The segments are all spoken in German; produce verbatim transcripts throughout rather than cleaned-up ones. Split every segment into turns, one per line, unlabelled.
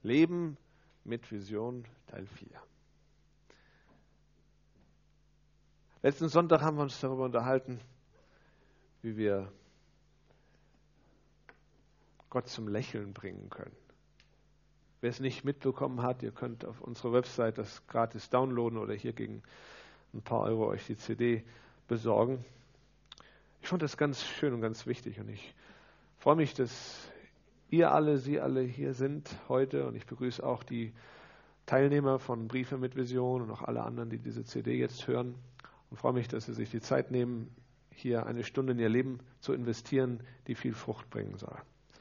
Leben mit Vision, Teil vier. Letzten Sonntag haben wir uns darüber unterhalten, wie wir Gott zum Lächeln bringen können. Wer es nicht mitbekommen hat, ihr könnt auf unserer Website das gratis downloaden oder hier gegen ein paar Euro euch die C D besorgen. Ich fand das ganz schön und ganz wichtig und ich freue mich, dass ihr alle, Sie alle hier sind heute und ich begrüße auch die Teilnehmer von Briefe mit Vision und auch alle anderen, die diese C D jetzt hören und freue mich, dass Sie sich die Zeit nehmen, hier eine Stunde in Ihr Leben zu investieren, die viel Frucht bringen soll.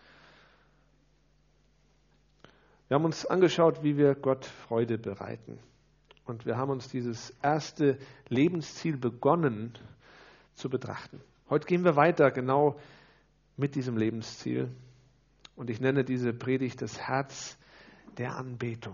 Wir haben uns angeschaut, wie wir Gott Freude bereiten und wir haben uns dieses erste Lebensziel begonnen zu betrachten. Heute gehen wir weiter genau mit diesem Lebensziel und ich nenne diese Predigt das Herz der Anbetung.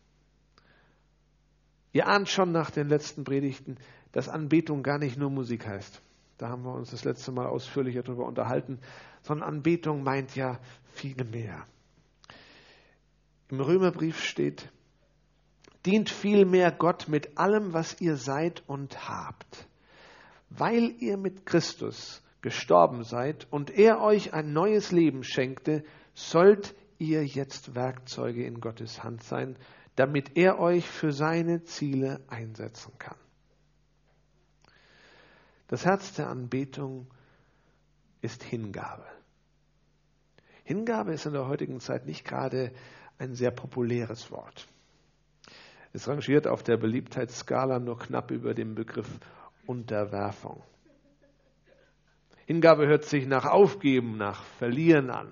Ihr ahnt schon nach den letzten Predigten, dass Anbetung gar nicht nur Musik heißt. Da haben wir uns das letzte Mal ausführlicher darüber unterhalten, sondern Anbetung meint ja viel mehr. Im Römerbrief steht, dient vielmehr Gott mit allem, was ihr seid und habt. Weil ihr mit Christus gestorben seid und er euch ein neues Leben schenkte, sollt ihr jetzt Werkzeuge in Gottes Hand sein, damit er euch für seine Ziele einsetzen kann. Das Herz der Anbetung ist Hingabe. Hingabe ist in der heutigen Zeit nicht gerade ein sehr populäres Wort. Es rangiert auf der Beliebtheitsskala nur knapp über dem Begriff Unterwerfung. Hingabe hört sich nach Aufgeben, nach Verlieren an.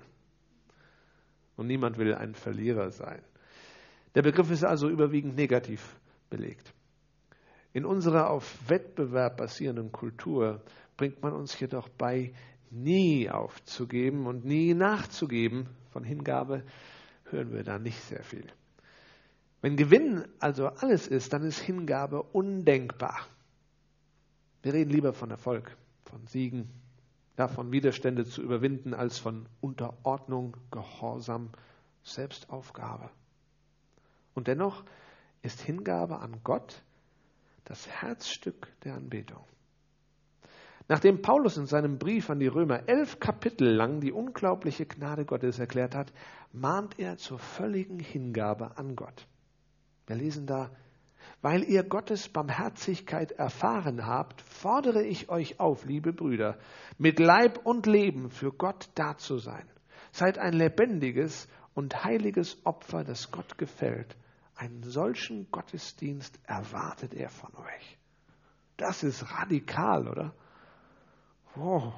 Und niemand will ein Verlierer sein. Der Begriff ist also überwiegend negativ belegt. In unserer auf Wettbewerb basierenden Kultur bringt man uns jedoch bei, nie aufzugeben und nie nachzugeben. Von Hingabe hören wir da nicht sehr viel. Wenn Gewinn also alles ist, dann ist Hingabe undenkbar. Wir reden lieber von Erfolg, von Siegen, davon Widerstände zu überwinden, als von Unterordnung, Gehorsam, Selbstaufgabe. Und dennoch ist Hingabe an Gott das Herzstück der Anbetung. Nachdem Paulus in seinem Brief an die Römer elf Kapitel lang die unglaubliche Gnade Gottes erklärt hat, mahnt er zur völligen Hingabe an Gott. Wir lesen da, weil ihr Gottes Barmherzigkeit erfahren habt, fordere ich euch auf, liebe Brüder, mit Leib und Leben für Gott da zu sein. Seid ein lebendiges und heiliges Opfer, das Gott gefällt. Einen solchen Gottesdienst erwartet er von euch. Das ist radikal, oder? Wow.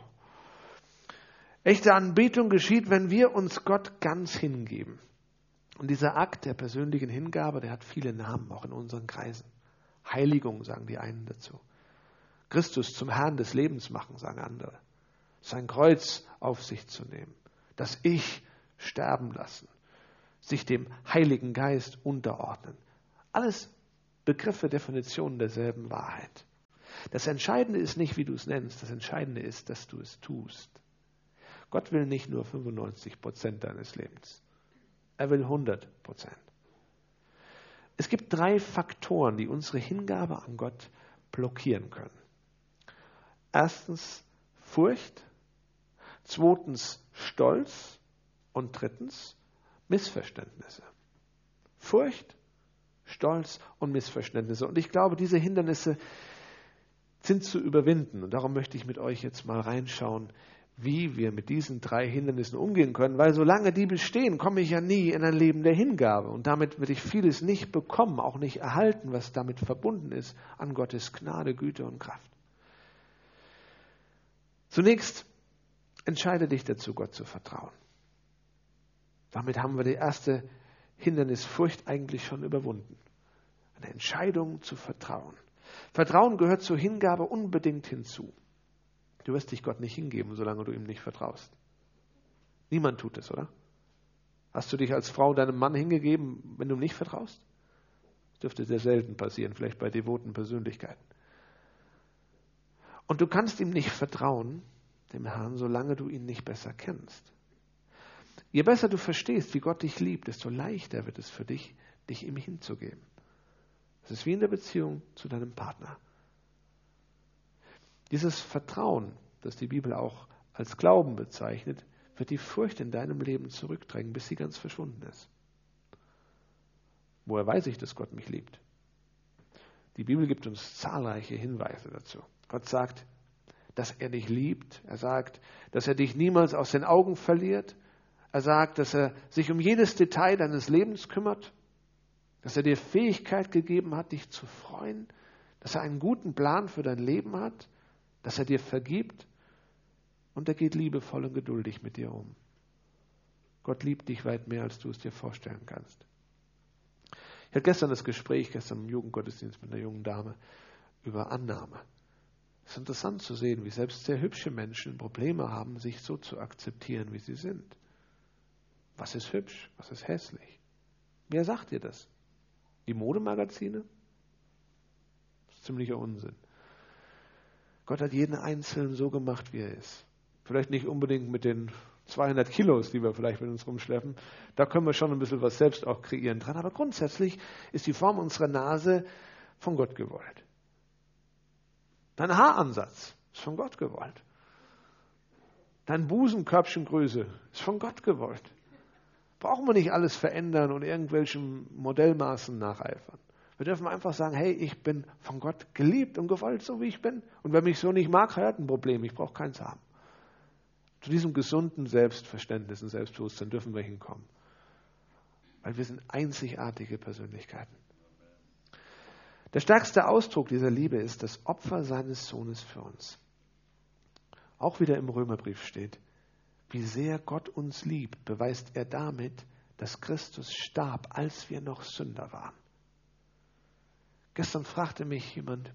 Echte Anbetung geschieht, wenn wir uns Gott ganz hingeben. Und dieser Akt der persönlichen Hingabe, der hat viele Namen, auch in unseren Kreisen. Heiligung, sagen die einen dazu. Christus zum Herrn des Lebens machen, sagen andere. Sein Kreuz auf sich zu nehmen. Das Ich sterben lassen. Sich dem Heiligen Geist unterordnen. Alles Begriffe, Definitionen derselben Wahrheit. Das Entscheidende ist nicht, wie du es nennst. Das Entscheidende ist, dass du es tust. Gott will nicht nur fünfundneunzig Prozent deines Lebens. Er will hundert Prozent. Es gibt drei Faktoren, die unsere Hingabe an Gott blockieren können. Erstens Furcht, zweitens Stolz und drittens Missverständnisse. Furcht, Stolz und Missverständnisse. Und ich glaube, diese Hindernisse sind zu überwinden. Und darum möchte ich mit euch jetzt mal reinschauen, wie wir mit diesen drei Hindernissen umgehen können, weil solange die bestehen, komme ich ja nie in ein Leben der Hingabe und damit werde ich vieles nicht bekommen, auch nicht erhalten, was damit verbunden ist an Gottes Gnade, Güte und Kraft. Zunächst entscheide dich dazu, Gott zu vertrauen. Damit haben wir die erste Hindernis, Furcht, eigentlich schon überwunden. Eine Entscheidung zu vertrauen. Vertrauen gehört zur Hingabe unbedingt hinzu. Du wirst dich Gott nicht hingeben, solange du ihm nicht vertraust. Niemand tut es, oder? Hast du dich als Frau deinem Mann hingegeben, wenn du ihm nicht vertraust? Das dürfte sehr selten passieren, vielleicht bei devoten Persönlichkeiten. Und du kannst ihm nicht vertrauen, dem Herrn, solange du ihn nicht besser kennst. Je besser du verstehst, wie Gott dich liebt, desto leichter wird es für dich, dich ihm hinzugeben. Es ist wie in der Beziehung zu deinem Partner. Dieses Vertrauen, das die Bibel auch als Glauben bezeichnet, wird die Furcht in deinem Leben zurückdrängen, bis sie ganz verschwunden ist. Woher weiß ich, dass Gott mich liebt? Die Bibel gibt uns zahlreiche Hinweise dazu. Gott sagt, dass er dich liebt. Er sagt, dass er dich niemals aus den Augen verliert. Er sagt, dass er sich um jedes Detail deines Lebens kümmert. Dass er dir Fähigkeit gegeben hat, dich zu freuen. Dass er einen guten Plan für dein Leben hat. Dass er dir vergibt. Und er geht liebevoll und geduldig mit dir um. Gott liebt dich weit mehr, als du es dir vorstellen kannst. Ich hatte gestern das Gespräch, gestern im Jugendgottesdienst mit einer jungen Dame, über Annahme. Es ist interessant zu sehen, wie selbst sehr hübsche Menschen Probleme haben, sich so zu akzeptieren, wie sie sind. Was ist hübsch? Was ist hässlich? Wer sagt dir das? Die Modemagazine? Das ist ziemlicher Unsinn. Gott hat jeden Einzelnen so gemacht, wie er ist. Vielleicht nicht unbedingt mit den zweihundert Kilos, die wir vielleicht mit uns rumschleppen. Da können wir schon ein bisschen was selbst auch kreieren dran. Aber grundsätzlich ist die Form unserer Nase von Gott gewollt. Dein Haaransatz ist von Gott gewollt. Dein Busenkörbchengröße ist von Gott gewollt. Brauchen wir nicht alles verändern und irgendwelchen Modellmaßen nacheifern. Wir dürfen einfach sagen, hey, ich bin von Gott geliebt und gewollt, so wie ich bin. Und wer mich so nicht mag, hat ein Problem. Ich brauche keins haben. Zu diesem gesunden Selbstverständnis und Selbstbewusstsein dürfen wir hinkommen. Weil wir sind einzigartige Persönlichkeiten. Der stärkste Ausdruck dieser Liebe ist das Opfer seines Sohnes für uns. Auch wieder im Römerbrief steht, wie sehr Gott uns liebt, beweist er damit, dass Christus starb, als wir noch Sünder waren. Gestern fragte mich jemand,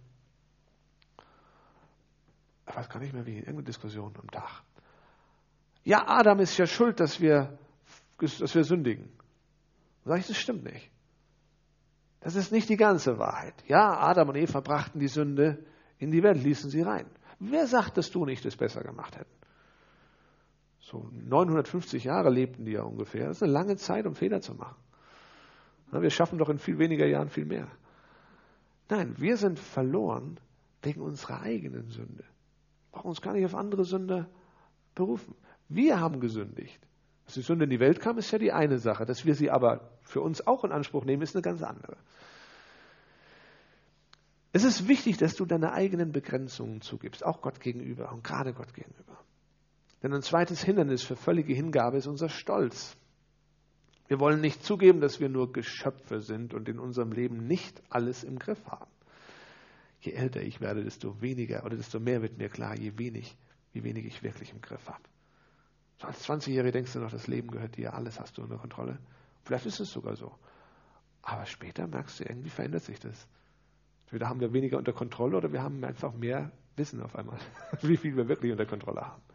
ich weiß gar nicht mehr wie, irgendeine Diskussion am Tag. Ja, Adam ist ja schuld, dass wir, dass wir sündigen. Dann sage ich, das stimmt nicht. Das ist nicht die ganze Wahrheit. Ja, Adam und Eva brachten die Sünde in die Welt, ließen sie rein. Wer sagt, dass du nicht das besser gemacht hätten? So neunhundertfünfzig Jahre lebten die ja ungefähr. Das ist eine lange Zeit, um Fehler zu machen. Wir schaffen doch in viel weniger Jahren viel mehr. Nein, wir sind verloren wegen unserer eigenen Sünde. Wir brauchen uns gar nicht auf andere Sünder berufen. Wir haben gesündigt. Dass die Sünde in die Welt kam, ist ja die eine Sache. Dass wir sie aber für uns auch in Anspruch nehmen, ist eine ganz andere. Es ist wichtig, dass du deine eigenen Begrenzungen zugibst, auch Gott gegenüber und gerade Gott gegenüber. Denn ein zweites Hindernis für völlige Hingabe ist unser Stolz. Wir wollen nicht zugeben, dass wir nur Geschöpfe sind und in unserem Leben nicht alles im Griff haben. Je älter ich werde, desto weniger oder desto mehr wird mir klar, je wenig, wie wenig ich wirklich im Griff habe. So als zwanzigjähriger denkst du noch, das Leben gehört dir, alles hast du unter Kontrolle. Vielleicht ist es sogar so. Aber später merkst du, irgendwie verändert sich das. Entweder haben wir weniger unter Kontrolle oder wir haben einfach mehr Wissen auf einmal, wie viel wir wirklich unter Kontrolle haben.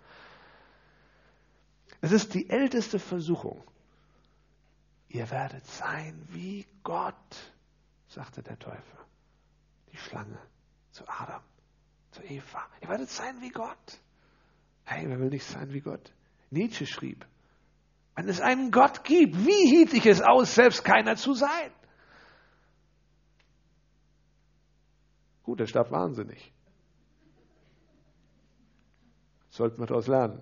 Es ist die älteste Versuchung. Ihr werdet sein wie Gott, sagte der Teufel. Die Schlange zu Adam, zu Eva. Ihr werdet sein wie Gott. Hey, wer will nicht sein wie Gott? Nietzsche schrieb, wenn es einen Gott gibt, wie hielt ich es aus, selbst keiner zu sein? Gut, er starb wahnsinnig. Sollten wir daraus lernen.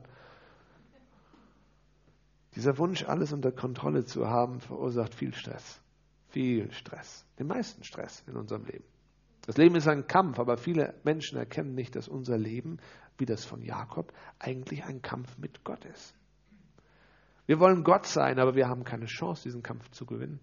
Dieser Wunsch, alles unter Kontrolle zu haben, verursacht viel Stress. Viel Stress. Den meisten Stress in unserem Leben. Das Leben ist ein Kampf, aber viele Menschen erkennen nicht, dass unser Leben, wie das von Jakob, eigentlich ein Kampf mit Gott ist. Wir wollen Gott sein, aber wir haben keine Chance, diesen Kampf zu gewinnen.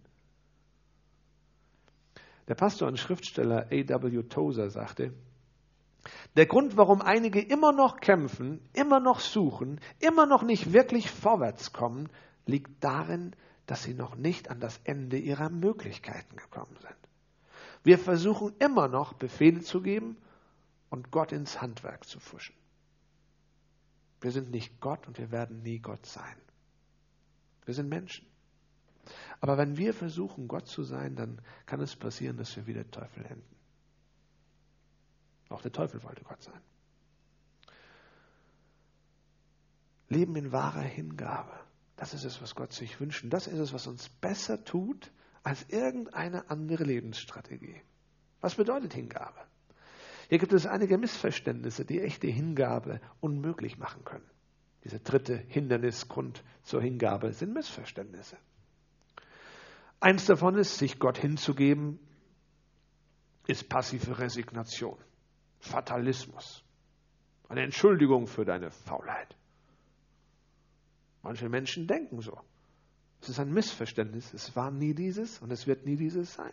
Der Pastor und Schriftsteller A W Tozer sagte, der Grund, warum einige immer noch kämpfen, immer noch suchen, immer noch nicht wirklich vorwärts kommen, liegt darin, dass sie noch nicht an das Ende ihrer Möglichkeiten gekommen sind. Wir versuchen immer noch, Befehle zu geben und Gott ins Handwerk zu pfuschen. Wir sind nicht Gott und wir werden nie Gott sein. Wir sind Menschen. Aber wenn wir versuchen, Gott zu sein, dann kann es passieren, dass wir wie der Teufel enden. Auch der Teufel wollte Gott sein. Leben in wahrer Hingabe Das ist es, was Gott sich wünscht. Und das ist es, was uns besser tut als irgendeine andere Lebensstrategie. Was bedeutet Hingabe? Hier gibt es einige Missverständnisse, die echte Hingabe unmöglich machen können. Dieser dritte Hindernisgrund zur Hingabe sind Missverständnisse. Eins davon ist, sich Gott hinzugeben, ist passive Resignation, Fatalismus, eine Entschuldigung für deine Faulheit. Manche Menschen denken so. Es ist ein Missverständnis. Es war nie dieses und es wird nie dieses sein.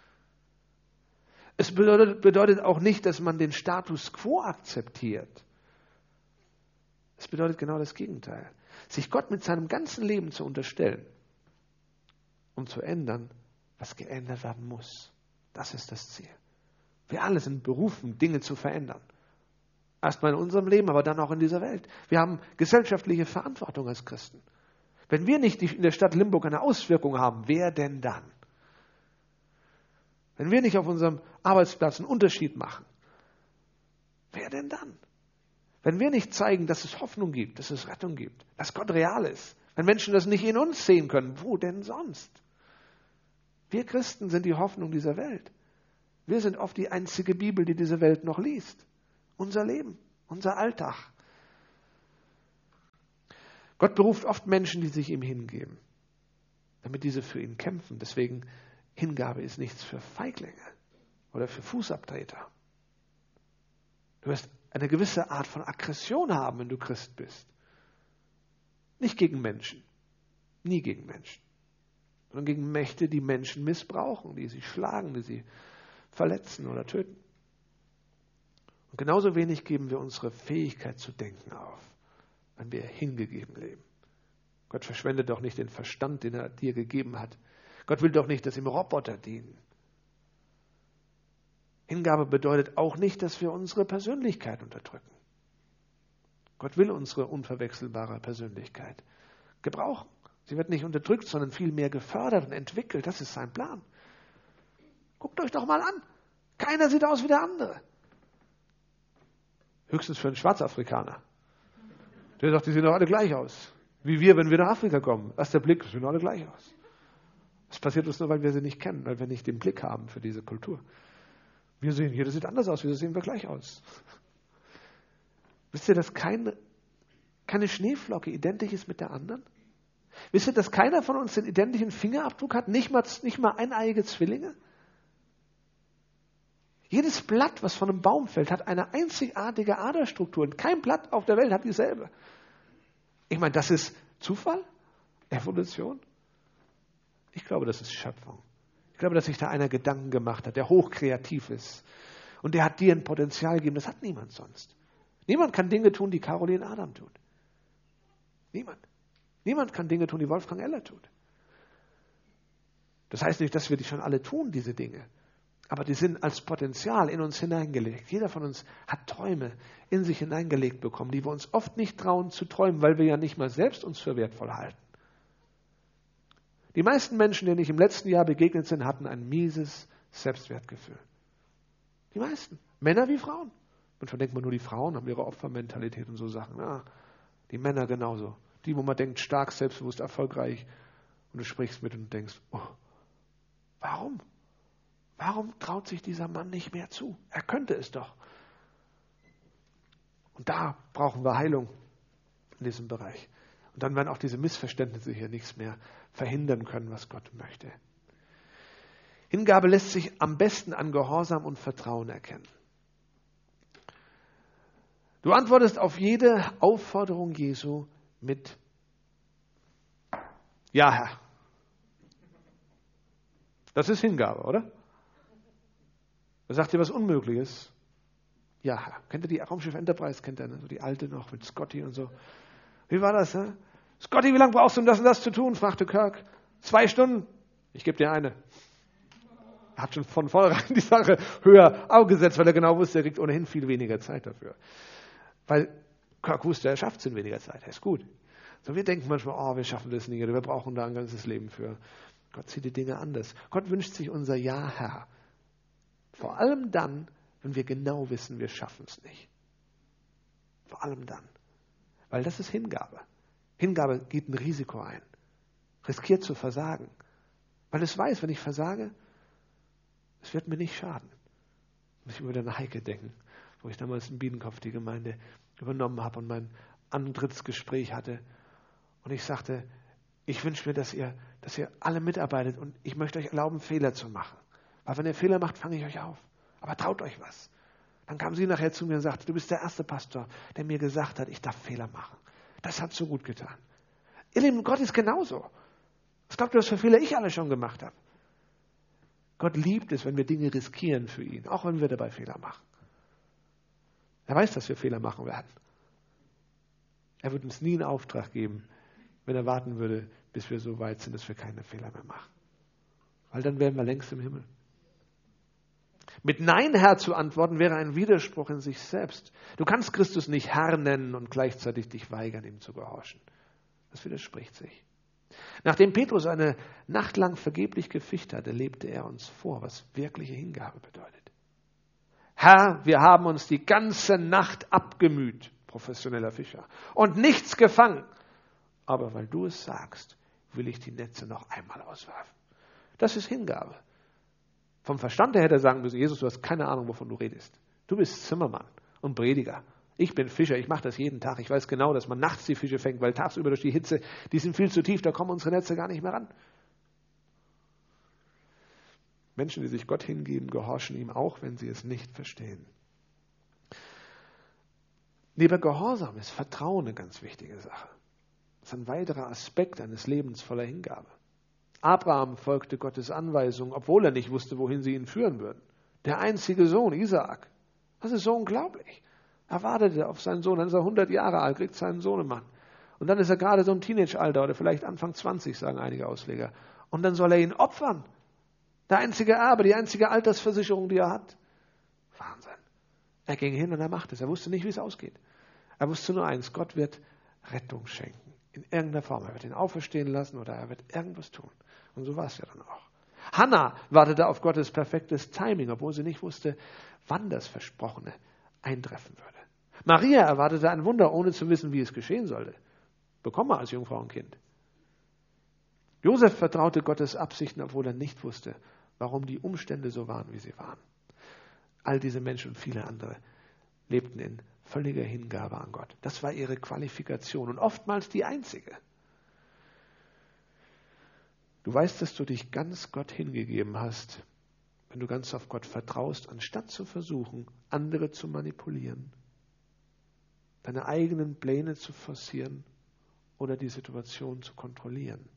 Es bedeutet, bedeutet auch nicht, dass man den Status quo akzeptiert. Es bedeutet genau das Gegenteil. Sich Gott mit seinem ganzen Leben zu unterstellen, um zu ändern, was geändert werden muss. Das ist das Ziel. Wir alle sind berufen, Dinge zu verändern. Erstmal in unserem Leben, aber dann auch in dieser Welt. Wir haben gesellschaftliche Verantwortung als Christen. Wenn wir nicht in der Stadt Limburg eine Auswirkung haben, wer denn dann? Wenn wir nicht auf unserem Arbeitsplatz einen Unterschied machen, wer denn dann? Wenn wir nicht zeigen, dass es Hoffnung gibt, dass es Rettung gibt, dass Gott real ist, wenn Menschen das nicht in uns sehen können, wo denn sonst? Wir Christen sind die Hoffnung dieser Welt. Wir sind oft die einzige Bibel, die diese Welt noch liest. Unser Leben, unser Alltag. Gott beruft oft Menschen, die sich ihm hingeben, damit diese für ihn kämpfen. Deswegen, Hingabe ist nichts für Feiglinge oder für Fußabtreter. Du wirst eine gewisse Art von Aggression haben, wenn du Christ bist. Nicht gegen Menschen, nie gegen Menschen, sondern gegen Mächte, die Menschen missbrauchen, die sie schlagen, die sie verletzen oder töten. Und genauso wenig geben wir unsere Fähigkeit zu denken auf, wenn wir hingegeben leben. Gott verschwendet doch nicht den Verstand, den er dir gegeben hat. Gott will doch nicht, dass ihm Roboter dienen. Hingabe bedeutet auch nicht, dass wir unsere Persönlichkeit unterdrücken. Gott will unsere unverwechselbare Persönlichkeit gebrauchen. Sie wird nicht unterdrückt, sondern vielmehr gefördert und entwickelt. Das ist sein Plan. Guckt euch doch mal an. Keiner sieht aus wie der andere. Höchstens für einen Schwarzafrikaner. Der sagt, die sehen doch alle gleich aus. Wie wir, wenn wir nach Afrika kommen. Erster Blick, sehen alle gleich aus. Das passiert uns nur, weil wir sie nicht kennen, weil wir nicht den Blick haben für diese Kultur. Wir sehen, jeder sieht anders aus, wir sehen wir gleich aus. Wisst ihr, dass keine, keine Schneeflocke identisch ist mit der anderen? Wisst ihr, dass keiner von uns den identischen Fingerabdruck hat? Nicht mal, nicht mal eineiige Zwillinge? Jedes Blatt, was von einem Baum fällt, hat eine einzigartige Aderstruktur. Und kein Blatt auf der Welt hat dieselbe. Ich meine, das ist Zufall? Evolution? Ich glaube, das ist Schöpfung. Ich glaube, dass sich da einer Gedanken gemacht hat, der hochkreativ ist. Und der hat dir ein Potenzial gegeben, das hat niemand sonst. Niemand kann Dinge tun, die Caroline Adam tut. Niemand. Niemand kann Dinge tun, die Wolfgang Eller tut. Das heißt nicht, dass wir die schon alle tun, diese Dinge. Aber die sind als Potenzial in uns hineingelegt. Jeder von uns hat Träume in sich hineingelegt bekommen, die wir uns oft nicht trauen zu träumen, weil wir ja nicht mal selbst uns für wertvoll halten. Die meisten Menschen, denen ich im letzten Jahr begegnet bin, hatten ein mieses Selbstwertgefühl. Die meisten. Männer wie Frauen. Manchmal denkt man nur, die Frauen haben ihre Opfermentalität und so Sachen. Ja, die Männer genauso. Die, wo man denkt, stark, selbstbewusst, erfolgreich. Und du sprichst mit und denkst, oh, warum? Warum traut sich dieser Mann nicht mehr zu? Er könnte es doch. Und da brauchen wir Heilung in diesem Bereich. Und dann werden auch diese Missverständnisse hier nichts mehr verhindern können, was Gott möchte. Hingabe lässt sich am besten an Gehorsam und Vertrauen erkennen. Du antwortest auf jede Aufforderung Jesu mit Ja, Herr. Das ist Hingabe, oder? Er sagt dir was Unmögliches. Ja, Herr. Kennt ihr die Raumschiff Enterprise? Kennt ihr, ne? So die alte noch mit Scotty und so. Wie war das? Ne? Scotty, wie lange brauchst du, um das und das zu tun? Fragte Kirk. Zwei Stunden. Ich gebe dir eine. Er hat schon von vornherein die Sache höher aufgesetzt, weil er genau wusste, er kriegt ohnehin viel weniger Zeit dafür. Weil Kirk wusste, er schafft es in weniger Zeit. Er ist gut. So, wir denken manchmal, oh, wir schaffen das nicht, oder wir brauchen da ein ganzes Leben für. Gott sieht die Dinge anders. Gott wünscht sich unser Ja, Herr. Vor allem dann, wenn wir genau wissen, wir schaffen es nicht. Vor allem dann. Weil das ist Hingabe. Hingabe geht ein Risiko ein. Riskiert zu versagen. Weil es weiß, wenn ich versage, es wird mir nicht schaden. Muss ich über den Heike denken, wo ich damals in Biedenkopf die Gemeinde übernommen habe und mein Antrittsgespräch hatte. Und ich sagte, ich wünsche mir, dass ihr, dass ihr alle mitarbeitet und ich möchte euch erlauben, Fehler zu machen. Weil wenn ihr Fehler macht, fange ich euch auf. Aber traut euch was. Dann kam sie nachher zu mir und sagte, du bist der erste Pastor, der mir gesagt hat, ich darf Fehler machen. Das hat so gut getan. Ihr Lieben, Gott ist genauso. Was glaubt ihr, was für Fehler ich alle schon gemacht habe? Gott liebt es, wenn wir Dinge riskieren für ihn, auch wenn wir dabei Fehler machen. Er weiß, dass wir Fehler machen werden. Er wird uns nie einen Auftrag geben, wenn er warten würde, bis wir so weit sind, dass wir keine Fehler mehr machen. Weil dann wären wir längst im Himmel. Mit Nein, Herr, zu antworten, wäre ein Widerspruch in sich selbst. Du kannst Christus nicht Herr nennen und gleichzeitig dich weigern, ihm zu gehorchen. Das widerspricht sich. Nachdem Petrus eine Nacht lang vergeblich gefischt hatte, lebte er uns vor, was wirkliche Hingabe bedeutet. Herr, wir haben uns die ganze Nacht abgemüht, professioneller Fischer, und nichts gefangen. Aber weil du es sagst, will ich die Netze noch einmal auswerfen. Das ist Hingabe. Vom Verstand her hätte er sagen müssen, Jesus, du hast keine Ahnung, wovon du redest. Du bist Zimmermann und Prediger. Ich bin Fischer, ich mache das jeden Tag. Ich weiß genau, dass man nachts die Fische fängt, weil tagsüber durch die Hitze, die sind viel zu tief, da kommen unsere Netze gar nicht mehr ran. Menschen, die sich Gott hingeben, gehorchen ihm auch, wenn sie es nicht verstehen. Neben Gehorsam ist Vertrauen eine ganz wichtige Sache. Das ist ein weiterer Aspekt eines Lebens voller Hingabe. Abraham folgte Gottes Anweisungen, obwohl er nicht wusste, wohin sie ihn führen würden. Der einzige Sohn, Isaak. Das ist so unglaublich. Er wartete auf seinen Sohn, dann ist er hundert Jahre alt, kriegt seinen Sohnemann. Und dann ist er gerade so im Teenage-Alter oder vielleicht Anfang zwanzig, sagen einige Ausleger. Und dann soll er ihn opfern. Der einzige Erbe, die einzige Altersversicherung, die er hat. Wahnsinn. Er ging hin und er machte es. Er wusste nicht, wie es ausgeht. Er wusste nur eins, Gott wird Rettung schenken. In irgendeiner Form. Er wird ihn auferstehen lassen oder er wird irgendwas tun. Und so war es ja dann auch. Hannah wartete auf Gottes perfektes Timing, obwohl sie nicht wusste, wann das Versprochene eintreffen würde. Maria erwartete ein Wunder, ohne zu wissen, wie es geschehen sollte. Bekommen wir als Jungfrau ein Kind. Josef vertraute Gottes Absichten, obwohl er nicht wusste, warum die Umstände so waren, wie sie waren. All diese Menschen und viele andere lebten in völliger Hingabe an Gott. Das war ihre Qualifikation und oftmals die einzige. Du weißt, dass du dich ganz Gott hingegeben hast, wenn du ganz auf Gott vertraust, anstatt zu versuchen, andere zu manipulieren, deine eigenen Pläne zu forcieren oder die Situation zu kontrollieren.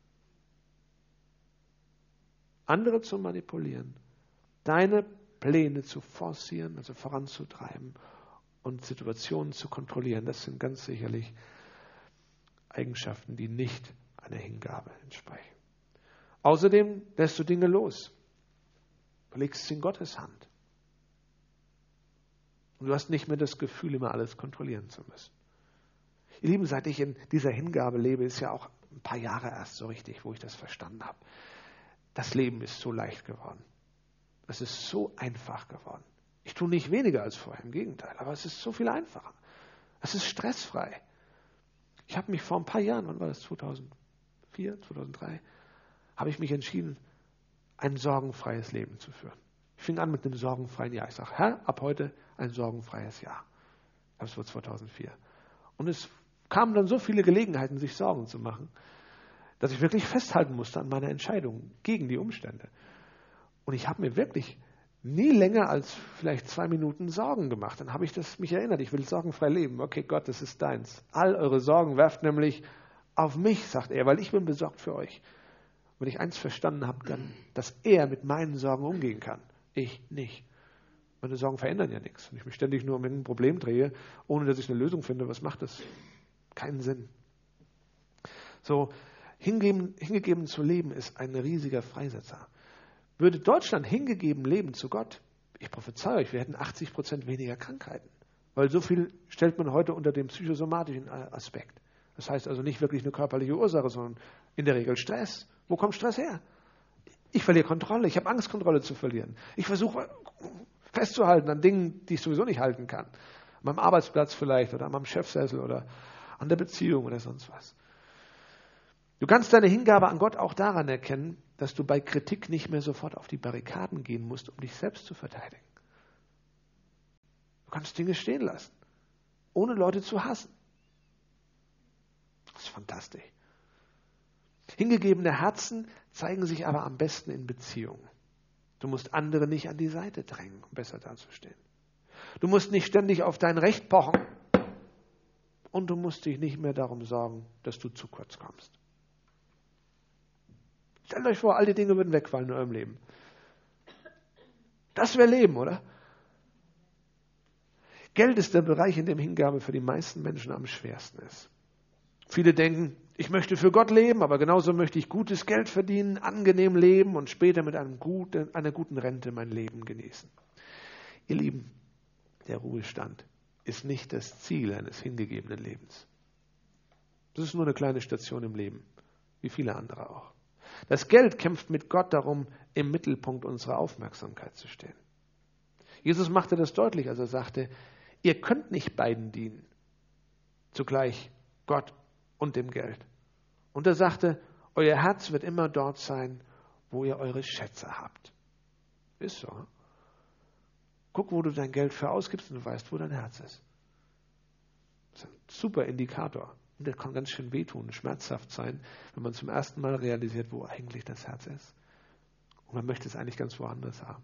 Andere zu manipulieren, deine Pläne zu forcieren, also voranzutreiben und Situationen zu kontrollieren, das sind ganz sicherlich Eigenschaften, die nicht einer Hingabe entsprechen. Außerdem lässt du Dinge los. Du legst sie in Gottes Hand. Und du hast nicht mehr das Gefühl, immer alles kontrollieren zu müssen. Ihr Lieben, seit ich in dieser Hingabe lebe, ist ja auch ein paar Jahre erst so richtig, wo ich das verstanden habe. Das Leben ist so leicht geworden. Es ist so einfach geworden. Ich tue nicht weniger als vorher, im Gegenteil, aber es ist so viel einfacher. Es ist stressfrei. Ich habe mich vor ein paar Jahren, wann war das, zweitausendvier, zweitausenddrei, habe ich mich entschieden, ein sorgenfreies Leben zu führen. Ich fing an mit einem sorgenfreien Jahr. Ich sage, Herr, ab heute ein sorgenfreies Jahr. Das war zweitausendvier. Und es kamen dann so viele Gelegenheiten, sich Sorgen zu machen, dass ich wirklich festhalten musste an meiner Entscheidung gegen die Umstände. Und ich habe mir wirklich nie länger als vielleicht zwei Minuten Sorgen gemacht. Dann habe ich das, mich erinnert, ich will sorgenfrei leben. Okay, Gott, das ist deins. All eure Sorgen werft nämlich auf mich, sagt er, weil ich bin besorgt für euch. Wenn ich eins verstanden habe, dann, dass er mit meinen Sorgen umgehen kann. Ich nicht. Meine Sorgen verändern ja nichts. Wenn ich mich ständig nur um ein Problem drehe, ohne dass ich eine Lösung finde, was macht das? Keinen Sinn. So, hingegeben, hingegeben zu leben ist ein riesiger Freisetzer. Würde Deutschland hingegeben leben zu Gott, ich prophezeie euch, wir hätten achtzig Prozent weniger Krankheiten. Weil so viel stellt man heute unter dem psychosomatischen Aspekt. Das heißt also nicht wirklich eine körperliche Ursache, sondern in der Regel Stress. Wo kommt Stress her? Ich verliere Kontrolle. Ich habe Angst, Kontrolle zu verlieren. Ich versuche festzuhalten an Dingen, die ich sowieso nicht halten kann. An meinem Arbeitsplatz vielleicht oder an meinem Chefsessel oder an der Beziehung oder sonst was. Du kannst deine Hingabe an Gott auch daran erkennen, dass du bei Kritik nicht mehr sofort auf die Barrikaden gehen musst, um dich selbst zu verteidigen. Du kannst Dinge stehen lassen, ohne Leute zu hassen. Das ist fantastisch. Hingegebene Herzen zeigen sich aber am besten in Beziehungen. Du musst andere nicht an die Seite drängen, um besser dazustehen. Du musst nicht ständig auf dein Recht pochen und du musst dich nicht mehr darum sorgen, dass du zu kurz kommst. Stellt euch vor, all die Dinge würden wegfallen in eurem Leben. Das wäre Leben, oder? Geld ist der Bereich, in dem Hingabe für die meisten Menschen am schwersten ist. Viele denken, ich möchte für Gott leben, aber genauso möchte ich gutes Geld verdienen, angenehm leben und später mit einem guten, einer guten Rente mein Leben genießen. Ihr Lieben, der Ruhestand ist nicht das Ziel eines hingegebenen Lebens. Das ist nur eine kleine Station im Leben, wie viele andere auch. Das Geld kämpft mit Gott darum, im Mittelpunkt unserer Aufmerksamkeit zu stehen. Jesus machte das deutlich, als er sagte, ihr könnt nicht beiden dienen, zugleich Gott und dem Geld. Und er sagte, euer Herz wird immer dort sein, wo ihr eure Schätze habt. Ist so. Guck, wo du dein Geld für ausgibst und du weißt, wo dein Herz ist. Das ist ein super Indikator. Und der kann ganz schön wehtun, schmerzhaft sein, wenn man zum ersten Mal realisiert, wo eigentlich das Herz ist. Und man möchte es eigentlich ganz woanders haben.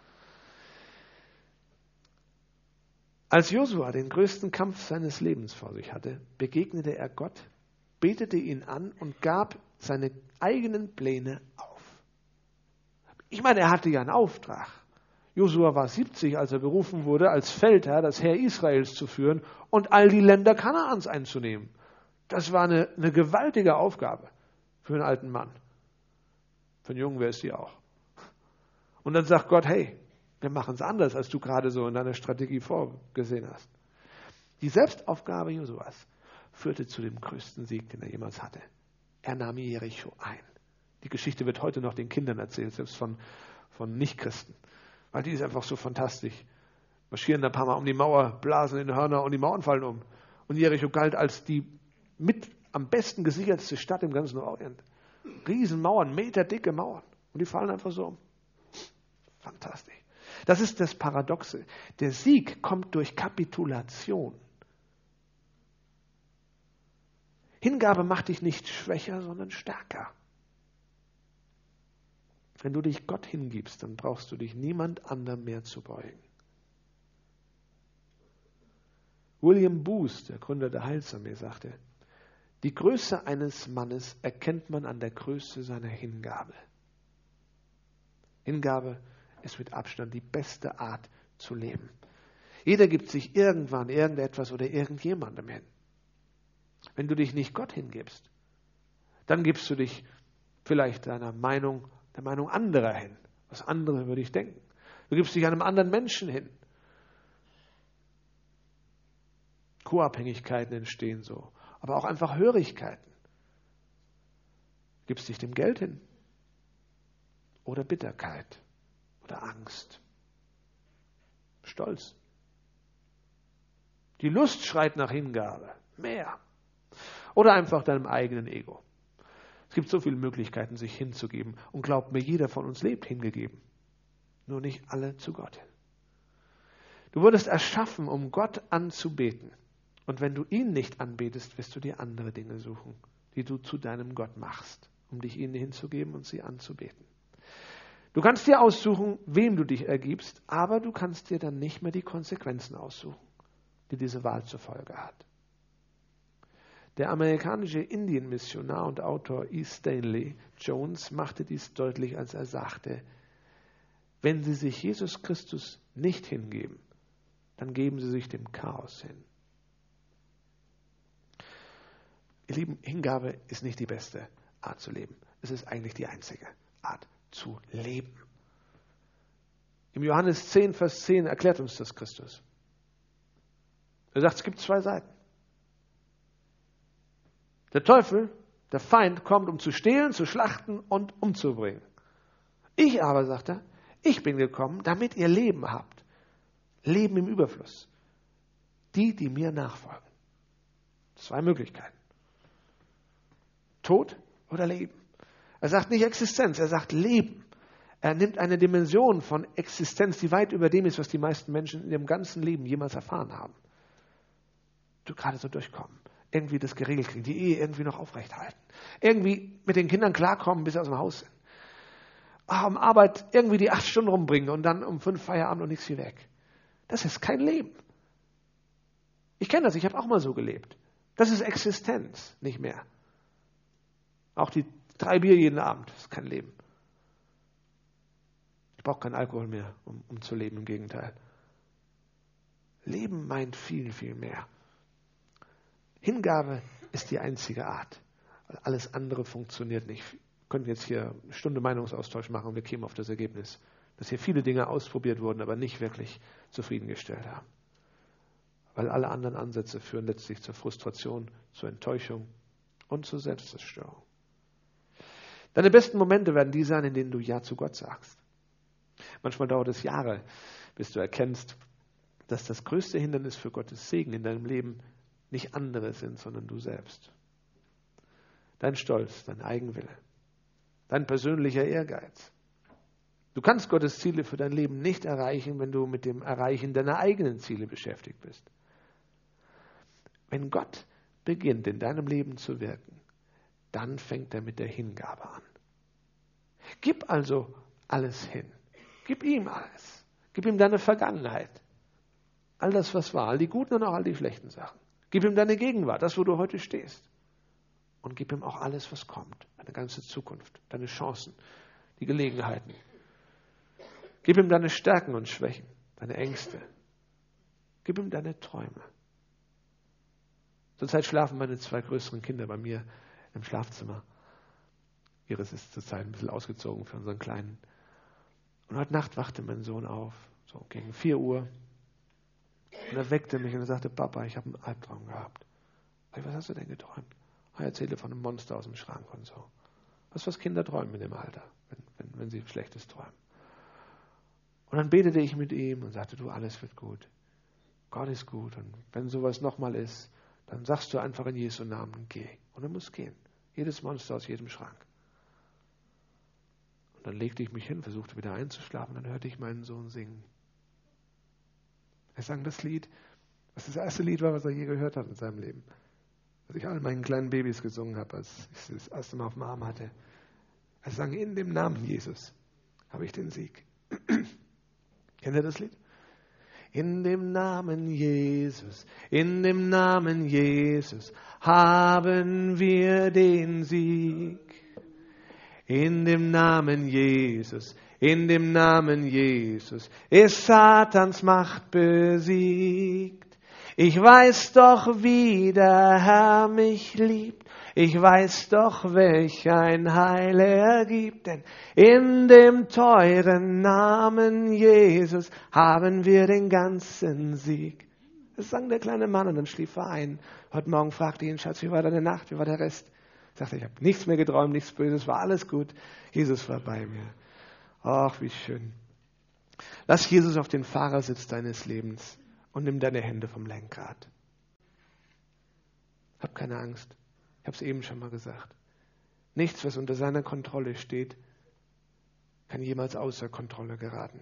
Als Josua den größten Kampf seines Lebens vor sich hatte, begegnete er Gott, betete ihn an und gab seine eigenen Pläne auf. Ich meine, er hatte ja einen Auftrag. Josua war siebzig, als er berufen wurde, als Feldherr das Heer Israels zu führen und all die Länder Kanaans einzunehmen. Das war eine, eine gewaltige Aufgabe für einen alten Mann. Für einen Jungen wäre es die auch. Und dann sagt Gott, hey, wir machen es anders, als du gerade so in deiner Strategie vorgesehen hast. Die Selbstaufgabe Josuas führte zu dem größten Sieg, den er jemals hatte. Er nahm Jericho ein. Die Geschichte wird heute noch den Kindern erzählt, selbst von, von Nichtchristen. Weil die ist einfach so fantastisch. Marschieren ein paar Mal um die Mauer, blasen in die Hörner und die Mauern fallen um. Und Jericho galt als die mit am besten gesichertste Stadt im ganzen Orient. Riesenmauern, meterdicke Mauern. Und die fallen einfach so um. Fantastisch. Das ist das Paradoxe. Der Sieg kommt durch Kapitulation. Hingabe macht dich nicht schwächer, sondern stärker. Wenn du dich Gott hingibst, dann brauchst du dich niemand anderem mehr zu beugen. William Booth, der Gründer der Heilsarmee, sagte, die Größe eines Mannes erkennt man an der Größe seiner Hingabe. Hingabe ist mit Abstand die beste Art zu leben. Jeder gibt sich irgendwann irgendetwas oder irgendjemandem hin. Wenn du dich nicht Gott hingibst, dann gibst du dich vielleicht deiner Meinung, der Meinung anderer hin, was andere über dich denken. Du gibst dich einem anderen Menschen hin. Co-Abhängigkeiten entstehen so, aber auch einfach Hörigkeiten. Du gibst dich dem Geld hin oder Bitterkeit oder Angst, Stolz. Die Lust schreit nach Hingabe, mehr. Oder einfach deinem eigenen Ego. Es gibt so viele Möglichkeiten, sich hinzugeben. Und glaubt mir, jeder von uns lebt hingegeben. Nur nicht alle zu Gott. Du wurdest erschaffen, um Gott anzubeten. Und wenn du ihn nicht anbetest, wirst du dir andere Dinge suchen, die du zu deinem Gott machst, um dich ihnen hinzugeben und sie anzubeten. Du kannst dir aussuchen, wem du dich ergibst, aber du kannst dir dann nicht mehr die Konsequenzen aussuchen, die diese Wahl zur Folge hat. Der amerikanische Indienmissionar und Autor E. Stanley Jones machte dies deutlich, als er sagte, wenn Sie sich Jesus Christus nicht hingeben, dann geben Sie sich dem Chaos hin. Ihr Lieben, Hingabe ist nicht die beste Art zu leben. Es ist eigentlich die einzige Art zu leben. Im Johannes zehn, Vers zehn erklärt uns das Christus. Er sagt, es gibt zwei Seiten. Der Teufel, der Feind, kommt, um zu stehlen, zu schlachten und umzubringen. Ich aber, sagt er, ich bin gekommen, damit ihr Leben habt. Leben im Überfluss. Die, die mir nachfolgen. Das Zwei Möglichkeiten. Tod oder Leben. Er sagt nicht Existenz, er sagt Leben. Er nimmt eine Dimension von Existenz, die weit über dem ist, was die meisten Menschen in ihrem ganzen Leben jemals erfahren haben. Du gerade so durchkommen. Irgendwie das geregelt kriegen, die Ehe irgendwie noch aufrechthalten. Irgendwie mit den Kindern klarkommen, bis sie aus dem Haus sind. Ach, um Arbeit irgendwie die acht Stunden rumbringen und dann um fünf Feierabend und nichts wie weg. Das ist kein Leben. Ich kenne das, ich habe auch mal so gelebt. Das ist Existenz, nicht mehr. Auch die drei Bier jeden Abend, das ist kein Leben. Ich brauche keinen Alkohol mehr, um, um zu leben, im Gegenteil. Leben meint viel, viel mehr. Hingabe ist die einzige Art. Alles andere funktioniert nicht. Wir könnten jetzt hier eine Stunde Meinungsaustausch machen und wir kämen auf das Ergebnis, dass hier viele Dinge ausprobiert wurden, aber nicht wirklich zufriedengestellt haben. Weil alle anderen Ansätze führen letztlich zur Frustration, zur Enttäuschung und zur Selbstzerstörung. Deine besten Momente werden die sein, in denen du Ja zu Gott sagst. Manchmal dauert es Jahre, bis du erkennst, dass das größte Hindernis für Gottes Segen in deinem Leben nicht andere sind, sondern du selbst. Dein Stolz, dein Eigenwille, dein persönlicher Ehrgeiz. Du kannst Gottes Ziele für dein Leben nicht erreichen, wenn du mit dem Erreichen deiner eigenen Ziele beschäftigt bist. Wenn Gott beginnt, in deinem Leben zu wirken, dann fängt er mit der Hingabe an. Gib also alles hin. Gib ihm alles. Gib ihm deine Vergangenheit. All das, was war, all die guten und auch all die schlechten Sachen. Gib ihm deine Gegenwart, das, wo du heute stehst. Und gib ihm auch alles, was kommt. Deine ganze Zukunft, deine Chancen, die Gelegenheiten. Gib ihm deine Stärken und Schwächen, deine Ängste. Gib ihm deine Träume. Zurzeit schlafen meine zwei größeren Kinder bei mir im Schlafzimmer. Iris ist zurzeit ein bisschen ausgezogen für unseren Kleinen. Und heute Nacht wachte mein Sohn auf, so gegen vier Uhr. Und er weckte mich und er sagte, Papa, ich habe einen Albtraum gehabt. Ich sag, was hast du denn geträumt? Er erzählte von einem Monster aus dem Schrank und so. Das, was Kinder träumen in dem Alter, wenn, wenn, wenn sie Schlechtes träumen. Und dann betete ich mit ihm und sagte, du, alles wird gut. Gott ist gut. Und wenn sowas nochmal ist, dann sagst du einfach in Jesu Namen, geh. Und er muss gehen. Jedes Monster aus jedem Schrank. Und dann legte ich mich hin, versuchte wieder einzuschlafen, dann hörte ich meinen Sohn singen. Er sang das Lied, was das erste Lied war, was er je gehört hat in seinem Leben. Was ich all meinen kleinen Babys gesungen habe, als ich sie das erste Mal auf dem Arm hatte. Er sang, in dem Namen Jesus habe ich den Sieg. Kennt ihr das Lied? In dem Namen Jesus, in dem Namen Jesus haben wir den Sieg. In dem Namen Jesus, in dem Namen Jesus ist Satans Macht besiegt. Ich weiß doch, wie der Herr mich liebt. Ich weiß doch, welch ein Heil er gibt. Denn in dem teuren Namen Jesus haben wir den ganzen Sieg. Das sang der kleine Mann und dann schlief er ein. Heute Morgen fragte ich ihn, Schatz, wie war deine Nacht? Wie war der Rest? Ich sagte, ich habe nichts mehr geträumt, nichts Böses, war alles gut. Jesus war bei mir. Ach, wie schön. Lass Jesus auf den Fahrersitz deines Lebens und nimm deine Hände vom Lenkrad. Hab keine Angst. Ich habe es eben schon mal gesagt. Nichts, was unter seiner Kontrolle steht, kann jemals außer Kontrolle geraten.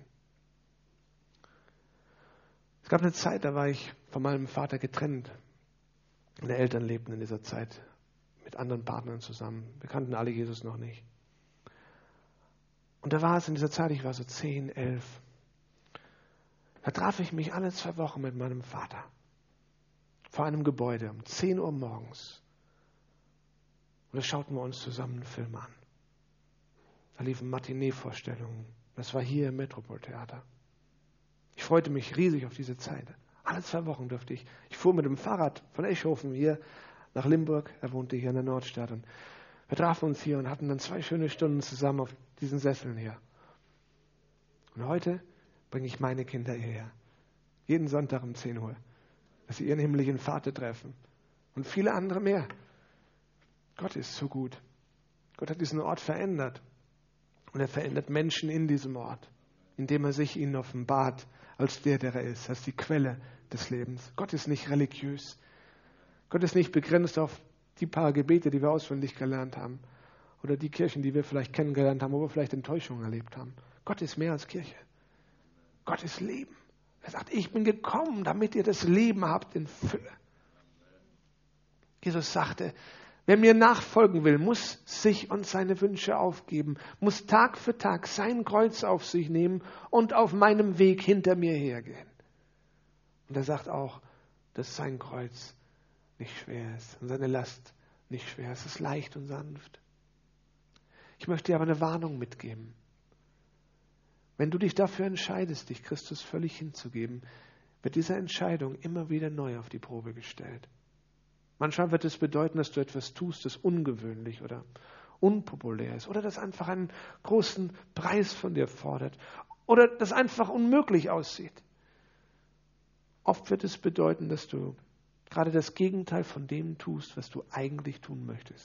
Es gab eine Zeit, da war ich von meinem Vater getrennt. Meine Eltern lebten in dieser Zeit mit anderen Partnern zusammen. Wir kannten alle Jesus noch nicht. Und da war es in dieser Zeit, ich war so zehn, elf. Da traf ich mich alle zwei Wochen mit meinem Vater vor einem Gebäude um zehn Uhr morgens. Und da schauten wir uns zusammen einen Film an. Da liefen Matinee-Vorstellungen. Das war hier im Metropoltheater. Ich freute mich riesig auf diese Zeit. Alle zwei Wochen durfte ich. Ich fuhr mit dem Fahrrad von Eschhofen hier nach Limburg. Er wohnte hier in der Nordstadt. Und wir trafen uns hier und hatten dann zwei schöne Stunden zusammen auf diesen Sesseln hier. Und heute bringe ich meine Kinder hierher. Jeden Sonntag um zehn Uhr. Dass sie ihren himmlischen Vater treffen. Und viele andere mehr. Gott ist so gut. Gott hat diesen Ort verändert. Und er verändert Menschen in diesem Ort, indem er sich ihnen offenbart als der, der er ist, als die Quelle des Lebens. Gott ist nicht religiös. Gott ist nicht begrenzt auf die paar Gebete, die wir auswendig gelernt haben. Oder die Kirchen, die wir vielleicht kennengelernt haben, wo wir vielleicht Enttäuschungen erlebt haben. Gott ist mehr als Kirche. Gott ist Leben. Er sagt, ich bin gekommen, damit ihr das Leben habt in Fülle. Jesus sagte, wer mir nachfolgen will, muss sich und seine Wünsche aufgeben, muss Tag für Tag sein Kreuz auf sich nehmen und auf meinem Weg hinter mir hergehen. Und er sagt auch, dass sein Kreuz nicht schwer ist und seine Last nicht schwer ist. Es ist leicht und sanft. Ich möchte dir aber eine Warnung mitgeben. Wenn du dich dafür entscheidest, dich Christus völlig hinzugeben, wird diese Entscheidung immer wieder neu auf die Probe gestellt. Manchmal wird es bedeuten, dass du etwas tust, das ungewöhnlich oder unpopulär ist oder das einfach einen großen Preis von dir fordert oder das einfach unmöglich aussieht. Oft wird es bedeuten, dass du gerade das Gegenteil von dem tust, was du eigentlich tun möchtest.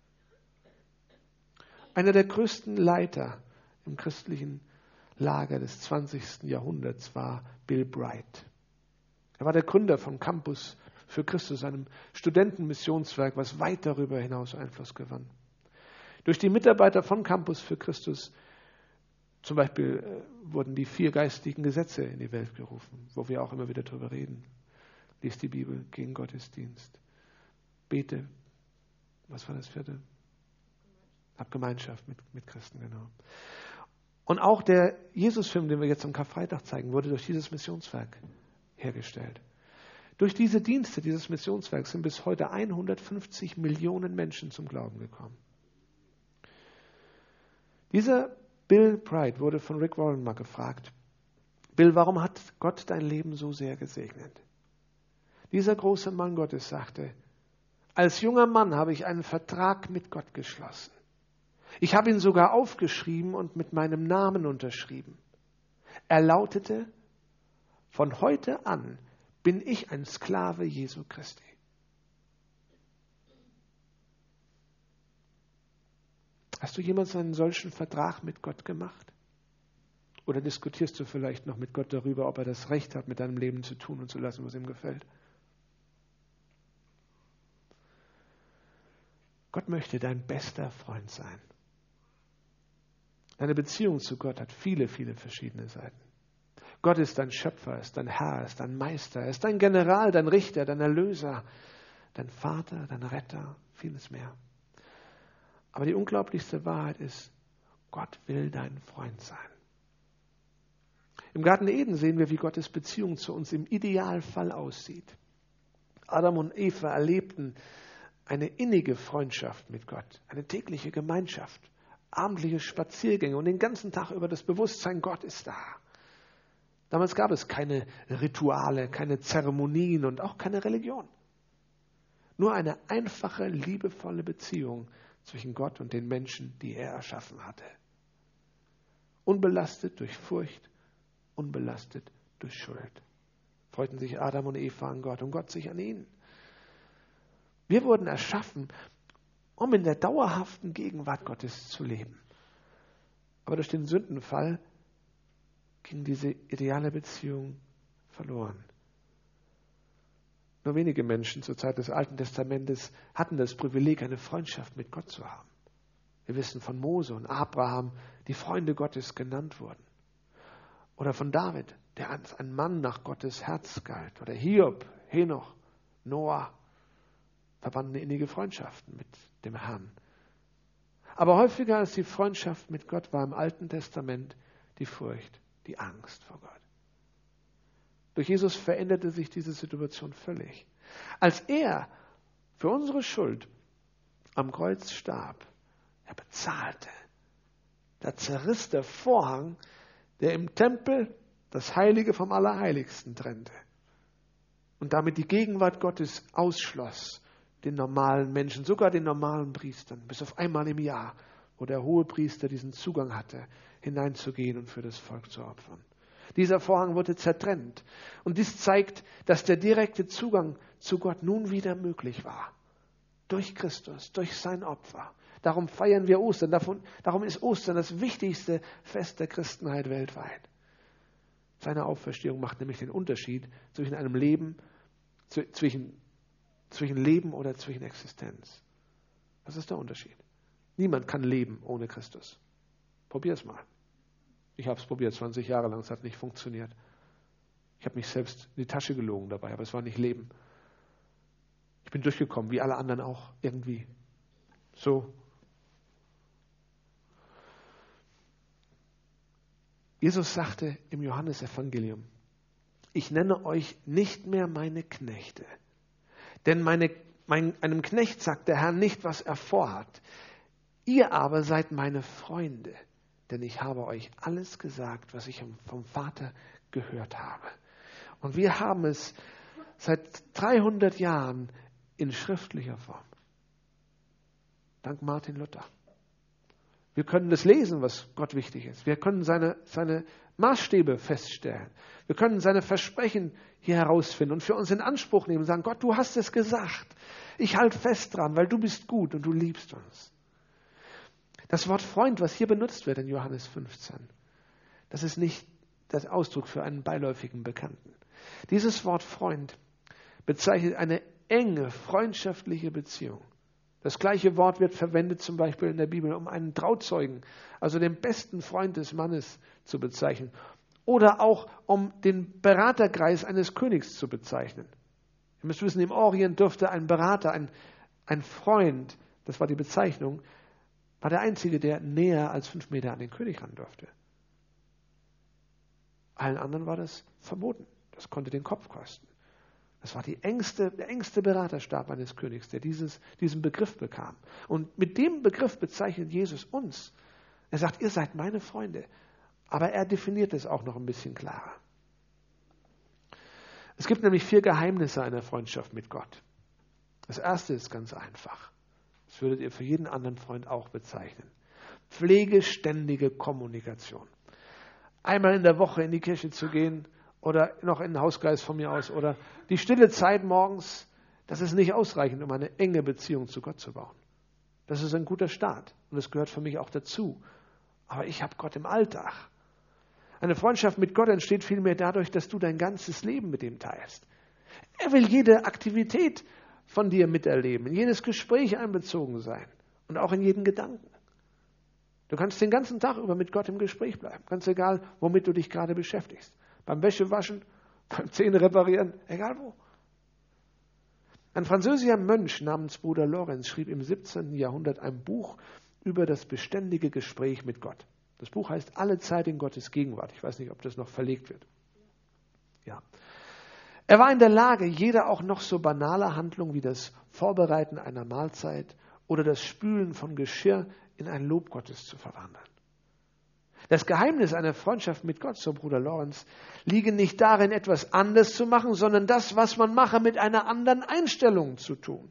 Einer der größten Leiter im christlichen Lager des zwanzigsten Jahrhunderts war Bill Bright. Er war der Gründer von Campus für Christus, einem Studentenmissionswerk, was weit darüber hinaus Einfluss gewann. Durch die Mitarbeiter von Campus für Christus, zum Beispiel äh, wurden die vier geistlichen Gesetze in die Welt gerufen, wo wir auch immer wieder drüber reden. Lies die Bibel, gegen Gottesdienst, bete, was war das vierte? Hab Gemeinschaft mit, mit Christen, genau. Und auch der Jesus-Film, den wir jetzt am Karfreitag zeigen, wurde durch dieses Missionswerk hergestellt. Durch diese Dienste dieses Missionswerks sind bis heute hundertfünfzig Millionen Menschen zum Glauben gekommen. Dieser Bill Bright wurde von Rick Warren mal gefragt, Bill, warum hat Gott dein Leben so sehr gesegnet? Dieser große Mann Gottes sagte, als junger Mann habe ich einen Vertrag mit Gott geschlossen. Ich habe ihn sogar aufgeschrieben und mit meinem Namen unterschrieben. Er lautete, von heute an bin ich ein Sklave Jesu Christi. Hast du jemals einen solchen Vertrag mit Gott gemacht? Oder diskutierst du vielleicht noch mit Gott darüber, ob er das Recht hat, mit deinem Leben zu tun und zu lassen, was ihm gefällt? Gott möchte dein bester Freund sein. Deine Beziehung zu Gott hat viele, viele verschiedene Seiten. Gott ist dein Schöpfer, ist dein Herr, ist dein Meister, ist dein General, dein Richter, dein Erlöser, dein Vater, dein Retter, vieles mehr. Aber die unglaublichste Wahrheit ist, Gott will dein Freund sein. Im Garten Eden sehen wir, wie Gottes Beziehung zu uns im Idealfall aussieht. Adam und Eva erlebten eine innige Freundschaft mit Gott, eine tägliche Gemeinschaft, abendliche Spaziergänge und den ganzen Tag über das Bewusstsein, Gott ist da. Damals gab es keine Rituale, keine Zeremonien und auch keine Religion. Nur eine einfache, liebevolle Beziehung zwischen Gott und den Menschen, die er erschaffen hatte. Unbelastet durch Furcht, unbelastet durch Schuld. Freuten sich Adam und Eva an Gott und Gott sich an ihnen. Wir wurden erschaffen, um in der dauerhaften Gegenwart Gottes zu leben. Aber durch den Sündenfall ging diese ideale Beziehung verloren. Nur wenige Menschen zur Zeit des Alten Testamentes hatten das Privileg, eine Freundschaft mit Gott zu haben. Wir wissen von Mose und Abraham, die Freunde Gottes genannt wurden. Oder von David, der als ein Mann nach Gottes Herz galt. Oder Hiob, Henoch, Noah, verbanden innige Freundschaften mit dem Herrn. Aber häufiger als die Freundschaft mit Gott war im Alten Testament die Furcht, die Angst vor Gott. Durch Jesus veränderte sich diese Situation völlig. Als er für unsere Schuld am Kreuz starb, er bezahlte, da zerriss der Vorhang, der im Tempel das Heilige vom Allerheiligsten trennte und damit die Gegenwart Gottes ausschloss, den normalen Menschen, sogar den normalen Priestern, bis auf einmal im Jahr, wo der Hohepriester diesen Zugang hatte, hineinzugehen und für das Volk zu opfern. Dieser Vorhang wurde zertrennt. Und dies zeigt, dass der direkte Zugang zu Gott nun wieder möglich war. Durch Christus, durch sein Opfer. Darum feiern wir Ostern. Davon, darum ist Ostern das wichtigste Fest der Christenheit weltweit. Seine Auferstehung macht nämlich den Unterschied zwischen einem Leben, zwischen Zwischen Leben oder zwischen Existenz. Das ist der Unterschied. Niemand kann leben ohne Christus. Probier es mal. Ich habe es probiert, zwanzig Jahre lang, es hat nicht funktioniert. Ich habe mich selbst in die Tasche gelogen dabei, aber es war nicht Leben. Ich bin durchgekommen, wie alle anderen auch, irgendwie. So. Jesus sagte im Johannesevangelium, ich nenne euch nicht mehr meine Knechte, denn meine, mein, einem Knecht sagt der Herr nicht, was er vorhat. Ihr aber seid meine Freunde, denn ich habe euch alles gesagt, was ich vom Vater gehört habe. Und wir haben es seit dreihundert Jahren in schriftlicher Form. Dank Martin Luther. Wir können das lesen, was Gott wichtig ist. Wir können seine, seine Maßstäbe feststellen. Wir können seine Versprechen hier herausfinden und für uns in Anspruch nehmen und sagen, Gott, du hast es gesagt. Ich halte fest dran, weil du bist gut und du liebst uns. Das Wort Freund, was hier benutzt wird in Johannes fünfzehn, das ist nicht der Ausdruck für einen beiläufigen Bekannten. Dieses Wort Freund bezeichnet eine enge, freundschaftliche Beziehung. Das gleiche Wort wird verwendet zum Beispiel in der Bibel, um einen Trauzeugen, also den besten Freund des Mannes zu bezeichnen. Oder auch um den Beraterkreis eines Königs zu bezeichnen. Ihr müsst wissen, im Orient durfte ein Berater, ein, ein Freund, das war die Bezeichnung, war der Einzige, der näher als fünf Meter an den König ran durfte. Allen anderen war das verboten. Das konnte den Kopf kosten. Das war die engste, der engste Beraterstab eines Königs, der dieses, diesen Begriff bekam. Und mit dem Begriff bezeichnet Jesus uns. Er sagt, ihr seid meine Freunde. Aber er definiert es auch noch ein bisschen klarer. Es gibt nämlich vier Geheimnisse einer Freundschaft mit Gott. Das erste ist ganz einfach. Das würdet ihr für jeden anderen Freund auch bezeichnen. Pflegeständige Kommunikation. Einmal in der Woche in die Kirche zu gehen oder noch in den Hauskreis von mir aus oder die stille Zeit morgens, das ist nicht ausreichend, um eine enge Beziehung zu Gott zu bauen. Das ist ein guter Start und das gehört für mich auch dazu. Aber ich habe Gott im Alltag. Eine Freundschaft mit Gott entsteht vielmehr dadurch, dass du dein ganzes Leben mit ihm teilst. Er will jede Aktivität von dir miterleben, in jedes Gespräch einbezogen sein und auch in jeden Gedanken. Du kannst den ganzen Tag über mit Gott im Gespräch bleiben, ganz egal, womit du dich gerade beschäftigst. Beim Wäschewaschen, beim Zähne reparieren, egal wo. Ein französischer Mönch namens Bruder Lorenz schrieb im siebzehnten Jahrhundert ein Buch über das beständige Gespräch mit Gott. Das Buch heißt Alle Zeit in Gottes Gegenwart. Ich weiß nicht, ob das noch verlegt wird. Ja. Er war in der Lage, jede auch noch so banale Handlung wie das Vorbereiten einer Mahlzeit oder das Spülen von Geschirr in ein Lob Gottes zu verwandeln. Das Geheimnis einer Freundschaft mit Gott, so Bruder Lorenz, liege nicht darin, etwas anders zu machen, sondern das, was man mache, mit einer anderen Einstellung zu tun.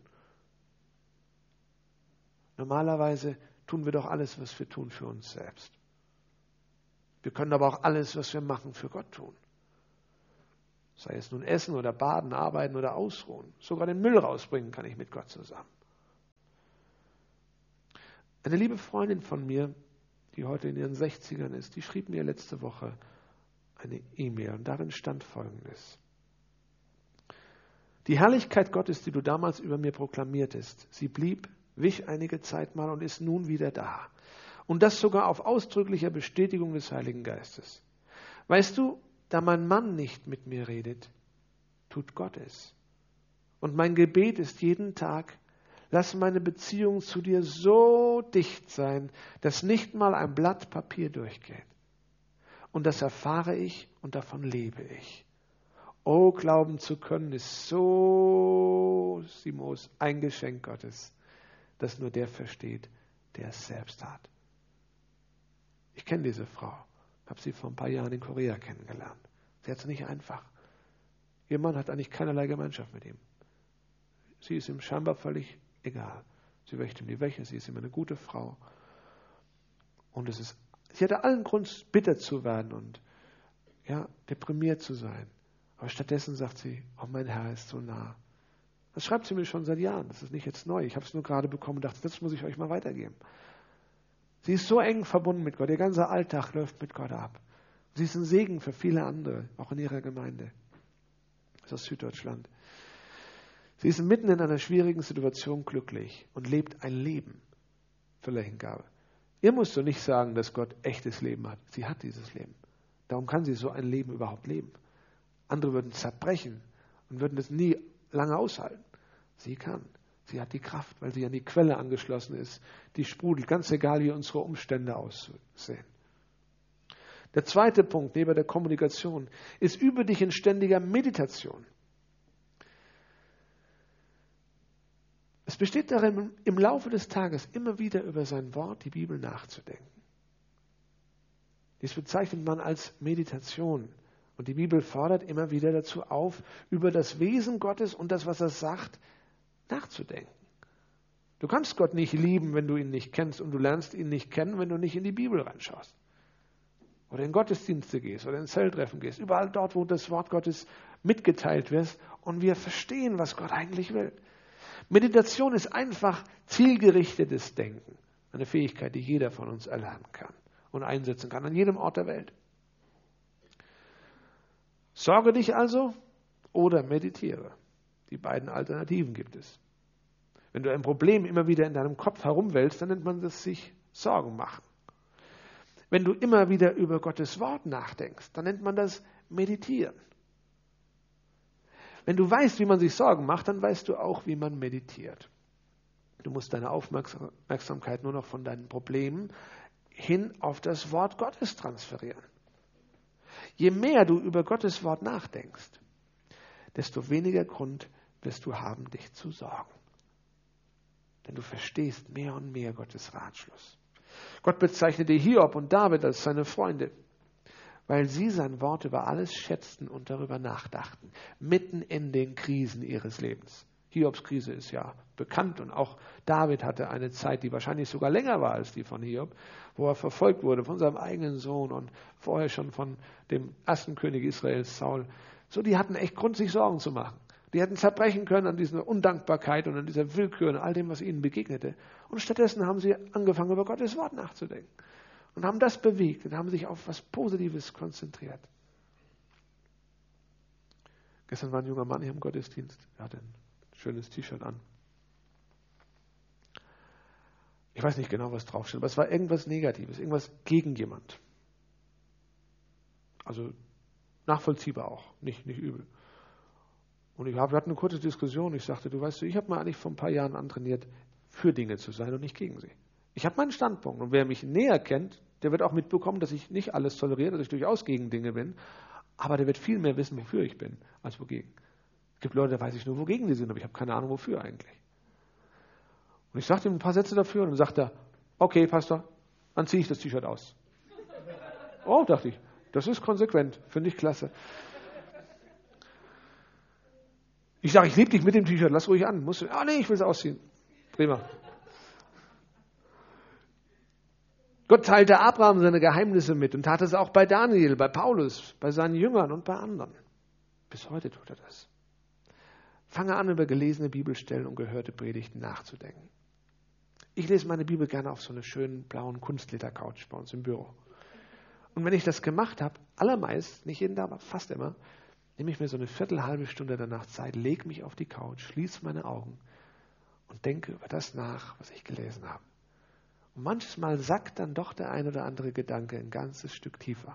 Normalerweise tun wir doch alles, was wir tun, für uns selbst. Wir können aber auch alles, was wir machen, für Gott tun. Sei es nun Essen oder Baden, Arbeiten oder Ausruhen. Sogar den Müll rausbringen kann ich mit Gott zusammen. Eine liebe Freundin von mir, die heute in ihren sechzigern ist, die schrieb mir letzte Woche eine E-Mail und darin stand Folgendes. Die Herrlichkeit Gottes, die du damals über mir proklamiertest, sie blieb, wich einige Zeit mal und ist nun wieder da. Und das sogar auf ausdrücklicher Bestätigung des Heiligen Geistes. Weißt du, da mein Mann nicht mit mir redet, tut Gott es. Und mein Gebet ist jeden Tag, lass meine Beziehung zu dir so dicht sein, dass nicht mal ein Blatt Papier durchgeht. Und das erfahre ich und davon lebe ich. Oh, glauben zu können ist so, Simos, ein Geschenk Gottes, das nur der versteht, der es selbst hat. Ich kenne diese Frau, habe sie vor ein paar Jahren in Korea kennengelernt. Sie hat es nicht einfach. Ihr Mann hat eigentlich keinerlei Gemeinschaft mit ihm. Sie ist ihm scheinbar völlig egal. Sie wäscht ihm die Wäsche, sie ist immer eine gute Frau. Und es ist, sie hatte allen Grund, bitter zu werden und ja, deprimiert zu sein. Aber stattdessen sagt sie, oh, mein Herr ist so nah. Das schreibt sie mir schon seit Jahren. Das ist nicht jetzt neu. Ich habe es nur gerade bekommen und dachte, das muss ich euch mal weitergeben. Sie ist so eng verbunden mit Gott. Ihr ganzer Alltag läuft mit Gott ab. Sie ist ein Segen für viele andere, auch in ihrer Gemeinde. Das ist aus Süddeutschland. Sie ist mitten in einer schwierigen Situation glücklich und lebt ein Leben voller Hingabe. Ihr musst du nicht sagen, dass Gott echtes Leben hat. Sie hat dieses Leben. Darum kann sie so ein Leben überhaupt leben. Andere würden zerbrechen und würden es nie lange aushalten. Sie kann. Sie hat die Kraft, weil sie an die Quelle angeschlossen ist, die sprudelt, ganz egal, wie unsere Umstände aussehen. Der zweite Punkt neben der Kommunikation ist, übe dich in ständiger Meditation. Es besteht darin, im Laufe des Tages immer wieder über sein Wort, die Bibel, nachzudenken. Dies bezeichnet man als Meditation. Und die Bibel fordert immer wieder dazu auf, über das Wesen Gottes und das, was er sagt, nachzudenken. Du kannst Gott nicht lieben, wenn du ihn nicht kennst, und du lernst ihn nicht kennen, wenn du nicht in die Bibel reinschaust. Oder in Gottesdienste gehst oder in Zelltreffen gehst. Überall dort, wo das Wort Gottes mitgeteilt wird und wir verstehen, was Gott eigentlich will. Meditation ist einfach zielgerichtetes Denken. Eine Fähigkeit, die jeder von uns erlernen kann und einsetzen kann, an jedem Ort der Welt. Sorge dich also oder meditiere. Die beiden Alternativen gibt es. Wenn du ein Problem immer wieder in deinem Kopf herumwälzt, dann nennt man das sich Sorgen machen. Wenn du immer wieder über Gottes Wort nachdenkst, dann nennt man das Meditieren. Wenn du weißt, wie man sich Sorgen macht, dann weißt du auch, wie man meditiert. Du musst deine Aufmerksamkeit nur noch von deinen Problemen hin auf das Wort Gottes transferieren. Je mehr du über Gottes Wort nachdenkst, desto weniger Grund wirst du haben, dich zu sorgen. Denn du verstehst mehr und mehr Gottes Ratschluss. Gott bezeichnete Hiob und David als seine Freunde, weil sie sein Wort über alles schätzten und darüber nachdachten, mitten in den Krisen ihres Lebens. Hiobs Krise ist ja bekannt und auch David hatte eine Zeit, die wahrscheinlich sogar länger war als die von Hiob, wo er verfolgt wurde von seinem eigenen Sohn und vorher schon von dem ersten König Israels, Saul. So, die hatten echt Grund, sich Sorgen zu machen. Die hätten zerbrechen können an dieser Undankbarkeit und an dieser Willkür und all dem, was ihnen begegnete. Und stattdessen haben sie angefangen, über Gottes Wort nachzudenken. Und haben das bewegt und haben sich auf was Positives konzentriert. Gestern war ein junger Mann hier im Gottesdienst. Er hatte ein schönes T-Shirt an. Ich weiß nicht genau, was draufsteht, aber es war irgendwas Negatives, irgendwas gegen jemand. Also nachvollziehbar auch, nicht, nicht übel. Und ich hab, wir hatten eine kurze Diskussion. Ich sagte, du weißt, ich habe mir eigentlich vor ein paar Jahren antrainiert, für Dinge zu sein und nicht gegen sie. Ich habe meinen Standpunkt. Und wer mich näher kennt, der wird auch mitbekommen, dass ich nicht alles toleriere, dass ich durchaus gegen Dinge bin. Aber der wird viel mehr wissen, wofür ich bin, als wogegen. Es gibt Leute, da weiß ich nur, wogegen die sind, aber ich habe keine Ahnung, wofür eigentlich. Und ich sagte ihm ein paar Sätze dafür und dann sagte er, okay, Pastor, dann ziehe ich das T-Shirt aus. Oh, dachte ich, das ist konsequent, finde ich klasse. Ich sage, ich liebe dich mit dem T-Shirt, lass ruhig an. Musst du, ah nee, ich will es ausziehen. Prima. Gott teilte Abraham seine Geheimnisse mit und tat es auch bei Daniel, bei Paulus, bei seinen Jüngern und bei anderen. Bis heute tut er das. Fange an, über gelesene Bibelstellen und gehörte Predigten nachzudenken. Ich lese meine Bibel gerne auf so einer schönen blauen Kunstledercouch bei uns im Büro. Und wenn ich das gemacht habe, allermeist, nicht jeden Tag, aber fast immer, nehme ich mir so eine Viertel, halbe Stunde danach Zeit, lege mich auf die Couch, schließe meine Augen und denke über das nach, was ich gelesen habe. Und manches Mal sackt dann doch der ein oder andere Gedanke ein ganzes Stück tiefer.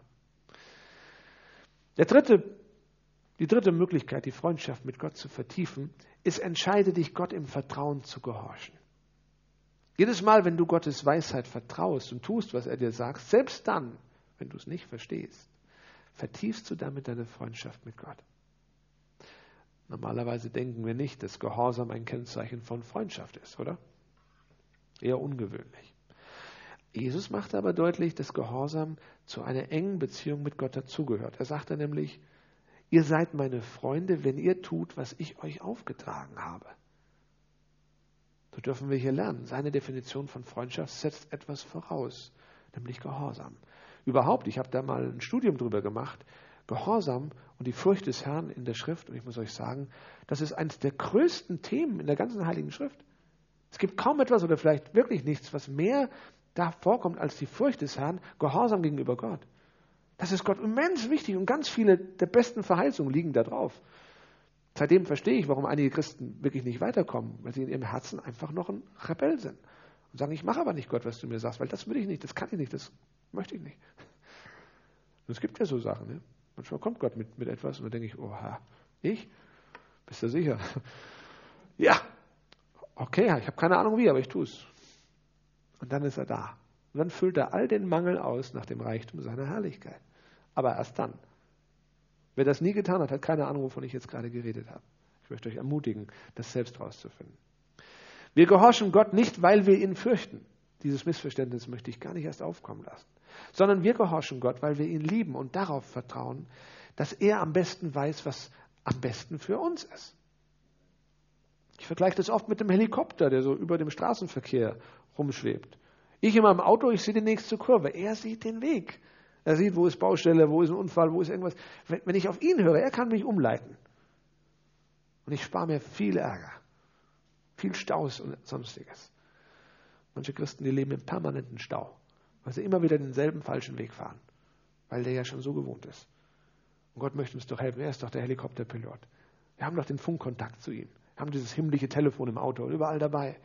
Der dritte, die dritte Möglichkeit, die Freundschaft mit Gott zu vertiefen, ist, entscheide dich, Gott im Vertrauen zu gehorchen. Jedes Mal, wenn du Gottes Weisheit vertraust und tust, was er dir sagt, selbst dann, wenn du es nicht verstehst, vertiefst du damit deine Freundschaft mit Gott. Normalerweise denken wir nicht, dass Gehorsam ein Kennzeichen von Freundschaft ist, oder? Eher ungewöhnlich. Jesus machte aber deutlich, dass Gehorsam zu einer engen Beziehung mit Gott dazugehört. Er sagte nämlich, ihr seid meine Freunde, wenn ihr tut, was ich euch aufgetragen habe. So dürfen wir hier lernen. Seine Definition von Freundschaft setzt etwas voraus, nämlich Gehorsam. Überhaupt, ich habe da mal ein Studium drüber gemacht, Gehorsam und die Furcht des Herrn in der Schrift. Und ich muss euch sagen, das ist eines der größten Themen in der ganzen Heiligen Schrift. Es gibt kaum etwas oder vielleicht wirklich nichts, was mehr da vorkommt als die Furcht des Herrn, Gehorsam gegenüber Gott. Das ist Gott immens wichtig und ganz viele der besten Verheißungen liegen da drauf. Seitdem verstehe ich, warum einige Christen wirklich nicht weiterkommen, weil sie in ihrem Herzen einfach noch ein Rebell sind. Und sagen, ich mache aber nicht Gott, was du mir sagst, weil das will ich nicht, das kann ich nicht, das möchte ich nicht. Und es gibt ja so Sachen. Ne? Manchmal kommt Gott mit, mit etwas und dann denke ich, oha, ich? Bist du sicher? Ja, okay, ich habe keine Ahnung wie, aber ich tue es. Und dann ist er da. Und dann füllt er all den Mangel aus nach dem Reichtum seiner Herrlichkeit. Aber erst dann. Wer das nie getan hat, hat keine Ahnung, wovon ich jetzt gerade geredet habe. Ich möchte euch ermutigen, das selbst rauszufinden. Wir gehorchen Gott nicht, weil wir ihn fürchten. Dieses Missverständnis möchte ich gar nicht erst aufkommen lassen. Sondern wir gehorchen Gott, weil wir ihn lieben und darauf vertrauen, dass er am besten weiß, was am besten für uns ist. Ich vergleiche das oft mit dem Helikopter, der so über dem Straßenverkehr rumschwebt. Ich in meinem Auto, ich sehe die nächste Kurve. Er sieht den Weg. Er sieht, wo ist Baustelle, wo ist ein Unfall, wo ist irgendwas. Wenn ich auf ihn höre, er kann mich umleiten. Und ich spare mir viel Ärger, viel Staus und sonstiges. Manche Christen, die leben im permanenten Stau, weil sie immer wieder denselben falschen Weg fahren, weil der ja schon so gewohnt ist. Und Gott möchte uns doch helfen. Er ist doch der Helikopterpilot. Wir haben doch den Funkkontakt zu ihm. Wir haben dieses himmlische Telefon im Auto, überall dabei.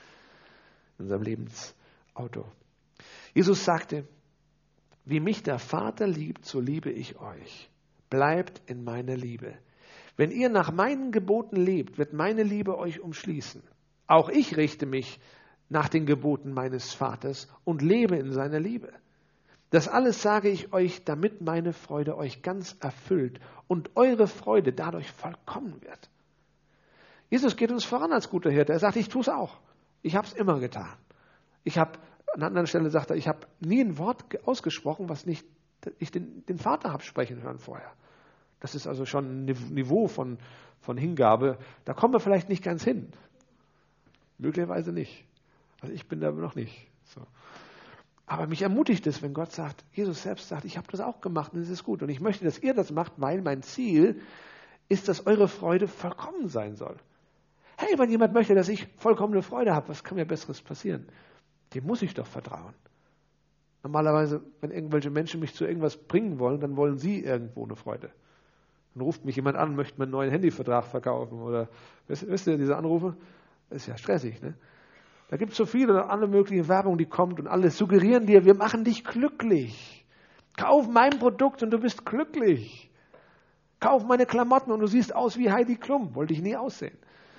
In unserem Lebensauto. Jesus sagte, wie mich der Vater liebt, so liebe ich euch. Bleibt in meiner Liebe. Wenn ihr nach meinen Geboten lebt, wird meine Liebe euch umschließen. Auch ich richte mich nach den Geboten meines Vaters und lebe in seiner Liebe. Das alles sage ich euch, damit meine Freude euch ganz erfüllt und eure Freude dadurch vollkommen wird. Jesus geht uns voran als guter Hirte. Er sagt, ich tue es auch. Ich habe es immer getan. Ich habe, an einer anderen Stelle sagt er, ich habe nie ein Wort ausgesprochen, was nicht ich den, den Vater habe sprechen hören vorher. Das ist also schon ein Niveau von, von Hingabe. Da kommen wir vielleicht nicht ganz hin. Möglicherweise nicht. Also ich bin da noch nicht. So. Aber mich ermutigt es, wenn Gott sagt, Jesus selbst sagt, ich habe das auch gemacht und es ist gut. Und ich möchte, dass ihr das macht, weil mein Ziel ist, dass eure Freude vollkommen sein soll. Hey, wenn jemand möchte, dass ich vollkommene Freude habe, was kann mir Besseres passieren? Dem muss ich doch vertrauen. Normalerweise, wenn irgendwelche Menschen mich zu irgendwas bringen wollen, dann wollen sie irgendwo eine Freude. Dann ruft mich jemand an, möchte mir einen neuen Handyvertrag verkaufen oder, wisst, wisst ihr, diese Anrufe? Das ist ja stressig, ne? Da gibt es so viele, alle mögliche Werbung, die kommt und alle suggerieren dir, wir machen dich glücklich. Kauf mein Produkt und du bist glücklich. Kauf meine Klamotten und du siehst aus wie Heidi Klum. Wollte ich nie aussehen.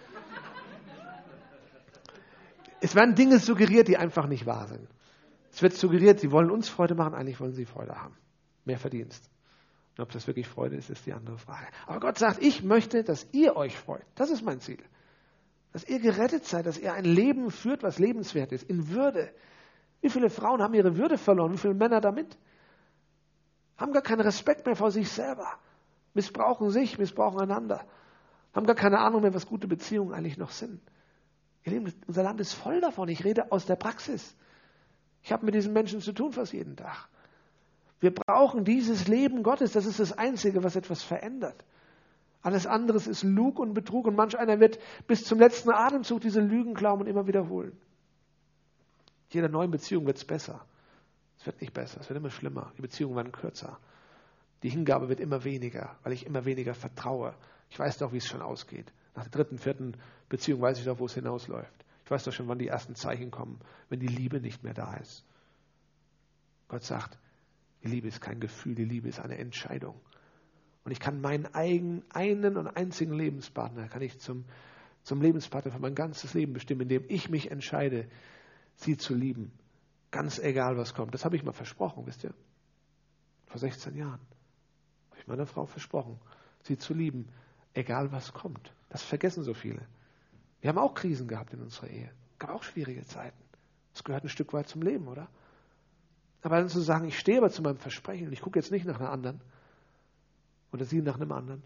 Es werden Dinge suggeriert, die einfach nicht wahr sind. Es wird suggeriert, sie wollen uns Freude machen, eigentlich wollen sie Freude haben. Mehr Verdienst. Und ob das wirklich Freude ist, ist die andere Frage. Aber Gott sagt, ich möchte, dass ihr euch freut. Das ist mein Ziel. Dass ihr gerettet seid, dass ihr ein Leben führt, was lebenswert ist, in Würde. Wie viele Frauen haben ihre Würde verloren? Wie viele Männer damit? Haben gar keinen Respekt mehr vor sich selber. Missbrauchen sich, missbrauchen einander. Haben gar keine Ahnung mehr, was gute Beziehungen eigentlich noch sind. Ihr Lieben, unser Land ist voll davon. Ich rede aus der Praxis. Ich habe mit diesen Menschen zu tun fast jeden Tag. Wir brauchen dieses Leben Gottes. Das ist das Einzige, was etwas verändert. Alles andere ist Lug und Betrug. Und manch einer wird bis zum letzten Atemzug diese Lügen glauben und immer wiederholen. Jeder neuen Beziehung wird es besser. Es wird nicht besser, es wird immer schlimmer. Die Beziehungen werden kürzer. Die Hingabe wird immer weniger, weil ich immer weniger vertraue. Ich weiß doch, wie es schon ausgeht. Nach der dritten, vierten Beziehung weiß ich doch, wo es hinausläuft. Ich weiß doch schon, wann die ersten Zeichen kommen, wenn die Liebe nicht mehr da ist. Gott sagt, die Liebe ist kein Gefühl, die Liebe ist eine Entscheidung. Und ich kann meinen eigenen, einen und einzigen Lebenspartner, kann ich zum, zum Lebenspartner für mein ganzes Leben bestimmen, indem ich mich entscheide, sie zu lieben. Ganz egal, was kommt. Das habe ich mal versprochen, wisst ihr? Vor sechzehn Jahren habe ich meiner Frau versprochen, sie zu lieben, egal was kommt. Das vergessen so viele. Wir haben auch Krisen gehabt in unserer Ehe. Es gab auch schwierige Zeiten. Das gehört ein Stück weit zum Leben, oder? Aber dann zu sagen, ich stehe aber zu meinem Versprechen und ich gucke jetzt nicht nach einer anderen oder sie nach einem anderen.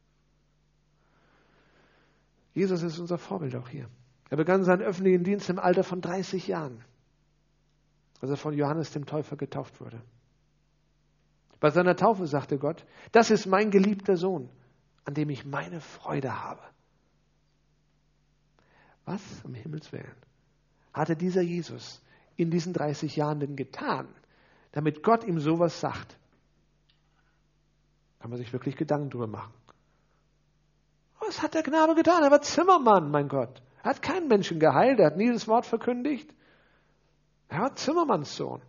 Jesus ist unser Vorbild auch hier. Er begann seinen öffentlichen Dienst im Alter von dreißig Jahren, als er von Johannes dem Täufer getauft wurde. Bei seiner Taufe sagte Gott, das ist mein geliebter Sohn, an dem ich meine Freude habe. Was um Himmels Willen hatte dieser Jesus in diesen dreißig Jahren denn getan, damit Gott ihm sowas sagt? Kann man sich wirklich Gedanken drüber machen. Oh, Was hat der Knabe getan? Er war Zimmermann, mein Gott. Er hat keinen Menschen geheilt, er hat nie das Wort verkündigt. Er war Zimmermannssohn.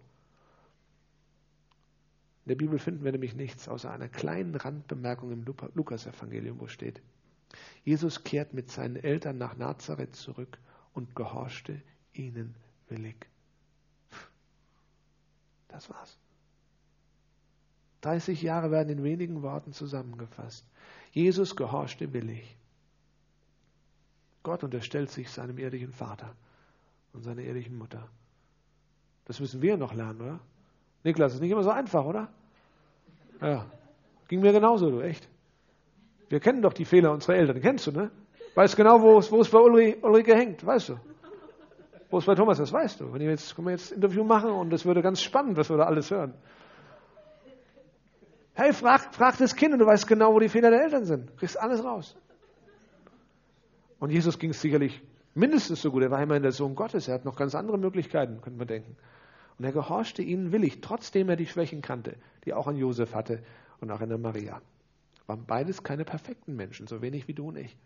In der Bibel finden wir nämlich nichts außer einer kleinen Randbemerkung im Lukas-Evangelium, wo steht: Jesus kehrt mit seinen Eltern nach Nazareth zurück und gehorchte ihnen willig. Das war's. dreißig Jahre werden in wenigen Worten zusammengefasst. Jesus gehorchte willig. Gott unterstellt sich seinem irdischen Vater und seiner irdischen Mutter. Das müssen wir noch lernen, oder? Niklas, ist nicht immer so einfach, oder? Ja, ging mir genauso, du, echt. Wir kennen doch die Fehler unserer Eltern, kennst du, ne? Weißt genau, wo es, wo es bei Ulri, Ulrike hängt, weißt du? Wo es bei Thomas ist, weißt du. Wenn wir jetzt, können wir jetzt ein Interview machen und das würde ganz spannend, was wir da alles hören. Hey, frag, frag das Kind und du weißt genau, wo die Fehler der Eltern sind. Du kriegst alles raus. Und Jesus ging es sicherlich mindestens so gut. Er war immerhin der Sohn Gottes. Er hat noch ganz andere Möglichkeiten, könnte man denken. Und er gehorchte ihnen willig, trotzdem er die Schwächen kannte, die auch an Josef hatte und auch an der Maria. Waren beides keine perfekten Menschen, so wenig wie du und ich.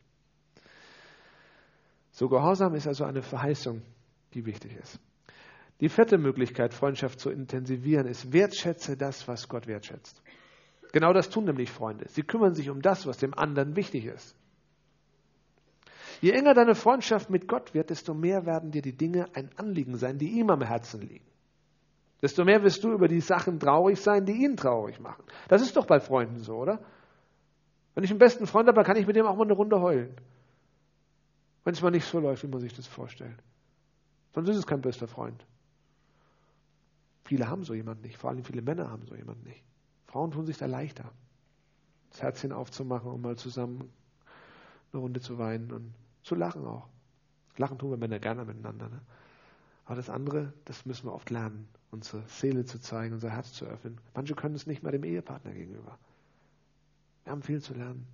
So Gehorsam ist also eine Verheißung, die wichtig ist. Die vierte Möglichkeit, Freundschaft zu intensivieren, ist: wertschätze das, was Gott wertschätzt. Genau das tun nämlich Freunde. Sie kümmern sich um das, was dem anderen wichtig ist. Je enger deine Freundschaft mit Gott wird, desto mehr werden dir die Dinge ein Anliegen sein, die ihm am Herzen liegen. Desto mehr wirst du über die Sachen traurig sein, die ihn traurig machen. Das ist doch bei Freunden so, oder? Wenn ich einen besten Freund habe, dann kann ich mit dem auch mal eine Runde heulen. Wenn es mal nicht so läuft, wie man sich das vorstellt. Sonst ist es kein bester Freund. Viele haben so jemanden nicht, vor allem viele Männer haben so jemanden nicht. Frauen tun sich da leichter, das Herzchen aufzumachen und mal zusammen eine Runde zu weinen und zu lachen auch. Lachen tun wir Männer gerne miteinander. Ne? Aber das andere, das müssen wir oft lernen, unsere Seele zu zeigen, unser Herz zu öffnen. Manche können es nicht mal dem Ehepartner gegenüber. Wir haben viel zu lernen.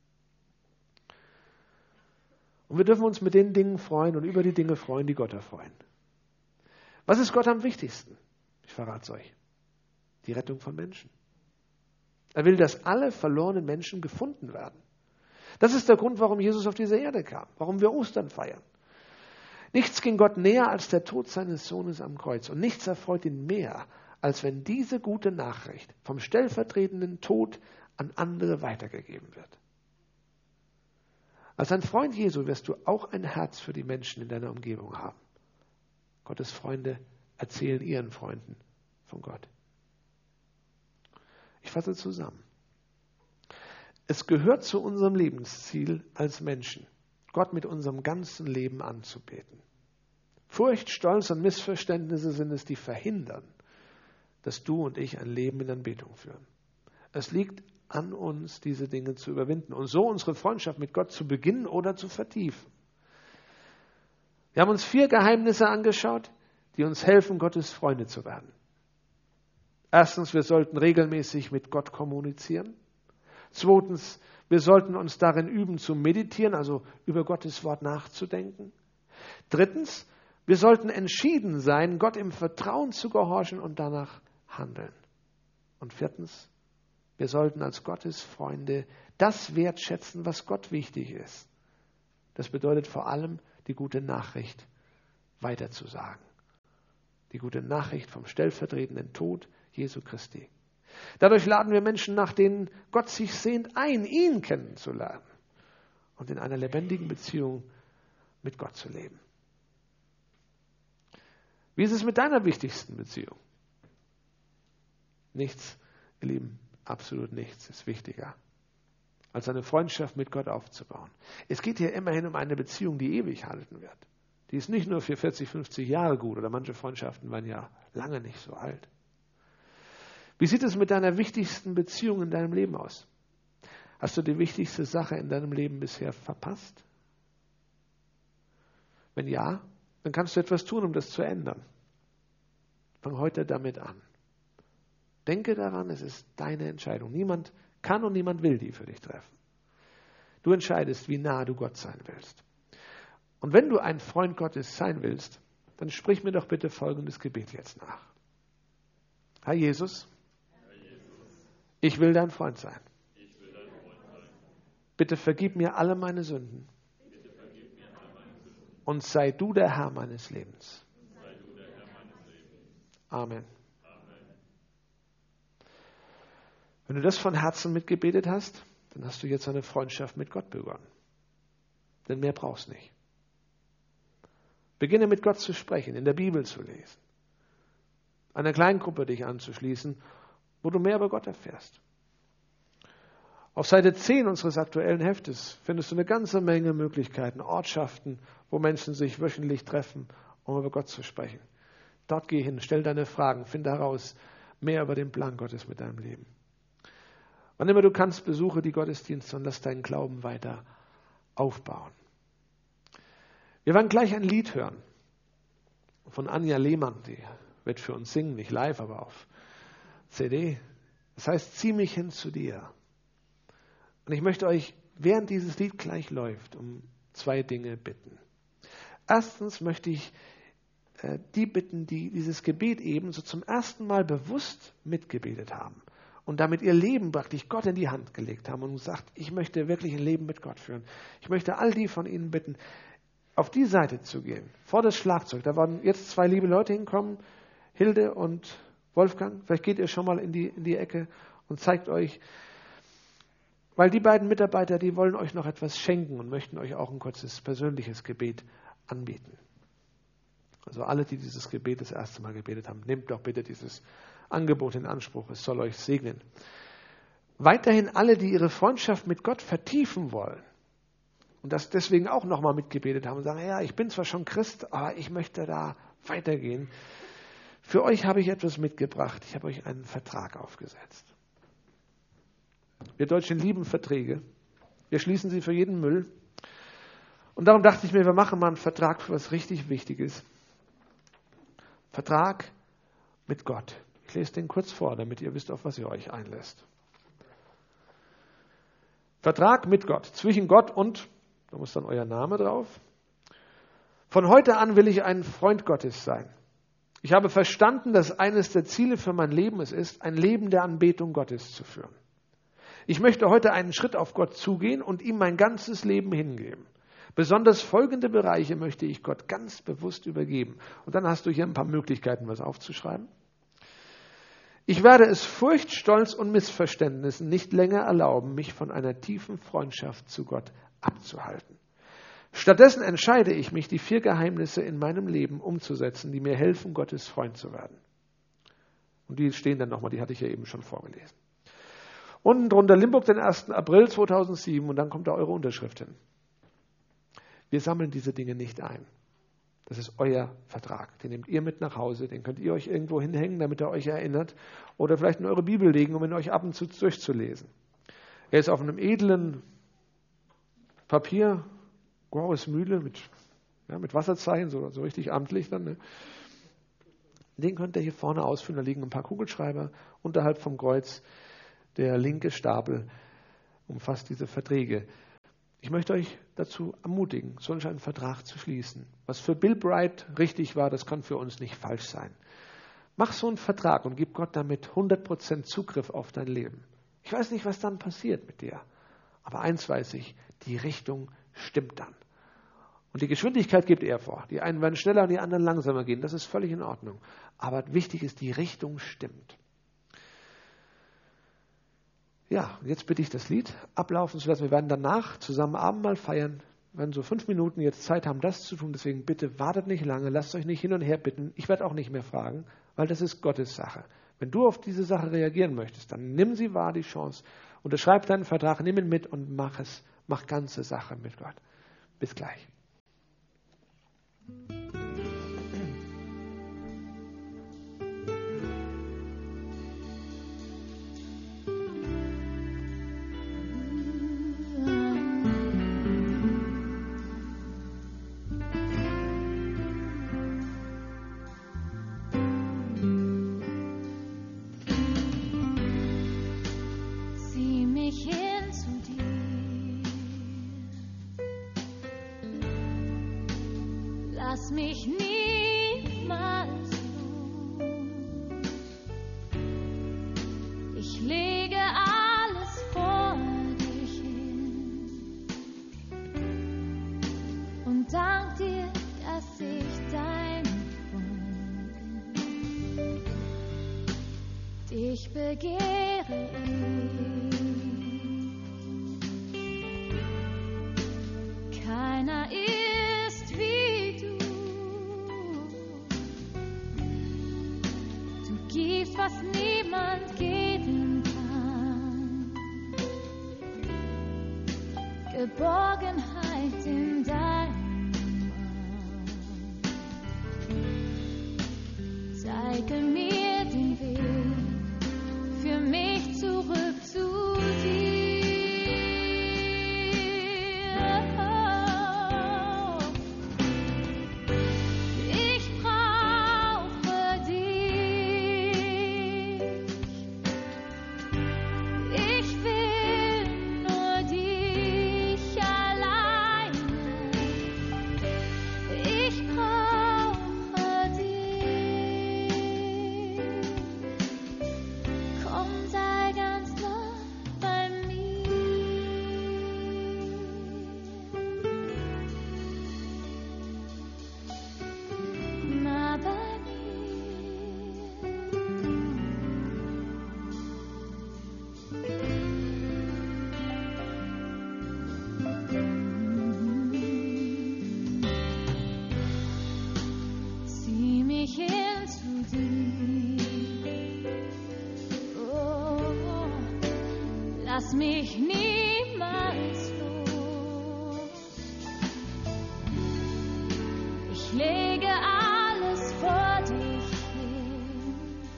Und wir dürfen uns mit den Dingen freuen und über die Dinge freuen, die Gott erfreuen. Was ist Gott am wichtigsten? Ich verrate es euch. Die Rettung von Menschen. Er will, dass alle verlorenen Menschen gefunden werden. Das ist der Grund, warum Jesus auf diese Erde kam, warum wir Ostern feiern. Nichts ging Gott näher als der Tod seines Sohnes am Kreuz. Und nichts erfreut ihn mehr, als wenn diese gute Nachricht vom stellvertretenden Tod an andere weitergegeben wird. Als ein Freund Jesu wirst du auch ein Herz für die Menschen in deiner Umgebung haben. Gottes Freunde erzählen ihren Freunden von Gott. Ich fasse zusammen. Es gehört zu unserem Lebensziel als Menschen, Gott mit unserem ganzen Leben anzubeten. Furcht, Stolz und Missverständnisse sind es, die verhindern, dass du und ich ein Leben in Anbetung führen. Es liegt an uns, diese Dinge zu überwinden und so unsere Freundschaft mit Gott zu beginnen oder zu vertiefen. Wir haben uns vier Geheimnisse angeschaut, die uns helfen, Gottes Freunde zu werden. Erstens, wir sollten regelmäßig mit Gott kommunizieren. Zweitens, wir sollten uns darin üben zu meditieren, also über Gottes Wort nachzudenken. Drittens, wir sollten entschieden sein, Gott im Vertrauen zu gehorchen und danach handeln. Und viertens, wir sollten als Gottes Freunde das wertschätzen, was Gott wichtig ist. Das bedeutet vor allem, die gute Nachricht weiterzusagen. Die gute Nachricht vom stellvertretenden Tod Jesu Christi. Dadurch laden wir Menschen, nach denen Gott sich sehnt, ein, ihn kennenzulernen und in einer lebendigen Beziehung mit Gott zu leben. Wie ist es mit deiner wichtigsten Beziehung? Nichts, ihr Lieben, absolut nichts ist wichtiger, als eine Freundschaft mit Gott aufzubauen. Es geht hier immerhin um eine Beziehung, die ewig halten wird. Die ist nicht nur für vierzig, fünfzig Jahre gut, oder manche Freundschaften waren ja lange nicht so alt. Wie sieht es mit deiner wichtigsten Beziehung in deinem Leben aus? Hast du die wichtigste Sache in deinem Leben bisher verpasst? Wenn ja, dann kannst du etwas tun, um das zu ändern. Fang heute damit an. Denke daran, es ist deine Entscheidung. Niemand kann und niemand will die für dich treffen. Du entscheidest, wie nah du Gott sein willst. Und wenn du ein Freund Gottes sein willst, dann sprich mir doch bitte folgendes Gebet jetzt nach. Herr Jesus, ich will dein Freund sein. Bitte vergib mir alle meine Sünden. Und sei du der Herr meines Lebens. Amen. Wenn du das von Herzen mitgebetet hast, dann hast du jetzt eine Freundschaft mit Gott begonnen. Denn mehr brauchst du nicht. Beginne mit Gott zu sprechen, in der Bibel zu lesen, einer Kleingruppe dich anzuschließen, wo du mehr über Gott erfährst. Auf Seite zehn unseres aktuellen Heftes findest du eine ganze Menge Möglichkeiten, Ortschaften, wo Menschen sich wöchentlich treffen, um über Gott zu sprechen. Dort geh hin, stell deine Fragen, finde heraus mehr über den Plan Gottes mit deinem Leben. Wann immer du kannst, besuche die Gottesdienste und lass deinen Glauben weiter aufbauen. Wir werden gleich ein Lied hören von Anja Lehmann, die wird für uns singen, nicht live, aber auf C D. Das heißt, zieh mich hin zu dir. Und ich möchte euch, während dieses Lied gleich läuft, um zwei Dinge bitten. Erstens möchte ich äh, die bitten, die dieses Gebet eben so zum ersten Mal bewusst mitgebetet haben und damit ihr Leben praktisch Gott in die Hand gelegt haben und sagt, ich möchte wirklich ein Leben mit Gott führen. Ich möchte all die von Ihnen bitten, auf die Seite zu gehen, vor das Schlagzeug. Da waren jetzt zwei liebe Leute hinkommen, Hilde und Wolfgang. Vielleicht geht ihr schon mal in die, in die Ecke und zeigt euch, weil die beiden Mitarbeiter, die wollen euch noch etwas schenken und möchten euch auch ein kurzes persönliches Gebet anbieten. Also alle, die dieses Gebet das erste Mal gebetet haben, nehmt doch bitte dieses Angebot in Anspruch. Es soll euch segnen. Weiterhin alle, die ihre Freundschaft mit Gott vertiefen wollen und das deswegen auch nochmal mitgebetet haben und sagen, ja, ich bin zwar schon Christ, aber ich möchte da weitergehen. Für euch habe ich etwas mitgebracht. Ich habe euch einen Vertrag aufgesetzt. Wir Deutschen lieben Verträge. Wir schließen sie für jeden Müll. Und darum dachte ich mir, wir machen mal einen Vertrag für was richtig Wichtiges. Vertrag mit Gott. Ich lese den kurz vor, damit ihr wisst, auf was ihr euch einlässt. Vertrag mit Gott. Zwischen Gott und, da muss dann euer Name drauf. Von heute an will ich ein Freund Gottes sein. Ich habe verstanden, dass eines der Ziele für mein Leben es ist, ein Leben der Anbetung Gottes zu führen. Ich möchte heute einen Schritt auf Gott zugehen und ihm mein ganzes Leben hingeben. Besonders folgende Bereiche möchte ich Gott ganz bewusst übergeben. Und dann hast du hier ein paar Möglichkeiten, was aufzuschreiben. Ich werde es Furcht, Stolz und Missverständnissen nicht länger erlauben, mich von einer tiefen Freundschaft zu Gott abzuhalten. Stattdessen entscheide ich mich, die vier Geheimnisse in meinem Leben umzusetzen, die mir helfen, Gottes Freund zu werden. Und die stehen dann nochmal, die hatte ich ja eben schon vorgelesen. Unten drunter Limburg, den ersten April zweitausendsieben, und dann kommt da eure Unterschrift hin. Wir sammeln diese Dinge nicht ein. Das ist euer Vertrag. Den nehmt ihr mit nach Hause, den könnt ihr euch irgendwo hinhängen, damit er euch erinnert, oder vielleicht in eure Bibel legen, um ihn euch ab und zu durchzulesen. Er ist auf einem edlen Papier, graues Mühle mit, ja, mit Wasserzeichen, so, so richtig amtlich dann. Ne? Den könnt ihr hier vorne ausfüllen, da liegen ein paar Kugelschreiber unterhalb vom Kreuz. Der linke Stapel umfasst diese Verträge. Ich möchte euch dazu ermutigen, solch einen Vertrag zu schließen. Was für Bill Bright richtig war, das kann für uns nicht falsch sein. Mach so einen Vertrag und gib Gott damit hundert Prozent Zugriff auf dein Leben. Ich weiß nicht, was dann passiert mit dir. Aber eins weiß ich, die Richtung stimmt dann. Und die Geschwindigkeit gibt er vor. Die einen werden schneller und die anderen langsamer gehen. Das ist völlig in Ordnung. Aber wichtig ist, die Richtung stimmt. Ja, jetzt bitte ich das Lied ablaufen zu lassen. Wir werden danach zusammen Abendmahl feiern. Wir werden so fünf Minuten jetzt Zeit haben, das zu tun. Deswegen bitte wartet nicht lange, lasst euch nicht hin und her bitten. Ich werde auch nicht mehr fragen, weil das ist Gottes Sache. Wenn du auf diese Sache reagieren möchtest, dann nimm sie wahr, die Chance. Unterschreib deinen Vertrag, nimm ihn mit und mach es. Mach ganze Sache mit Gott. Bis gleich.
Lass mich niemals los. Ich lege alles vor dich hin. dich begehre ich. Keiner ist wie du. Du gibst, was niemand geben kann. Geborgenheit in deinem Arm. Zeige mir den Weg für mich zurück zu dir. Ich brauche dich. Ich will nur dich alleine. Ich brauche dich. Komm, sei ganz nah bei mir. Nah bei mir. Zieh mich hin zu dir. Oh, lass mich niemals los. Ich lege alles vor dich hin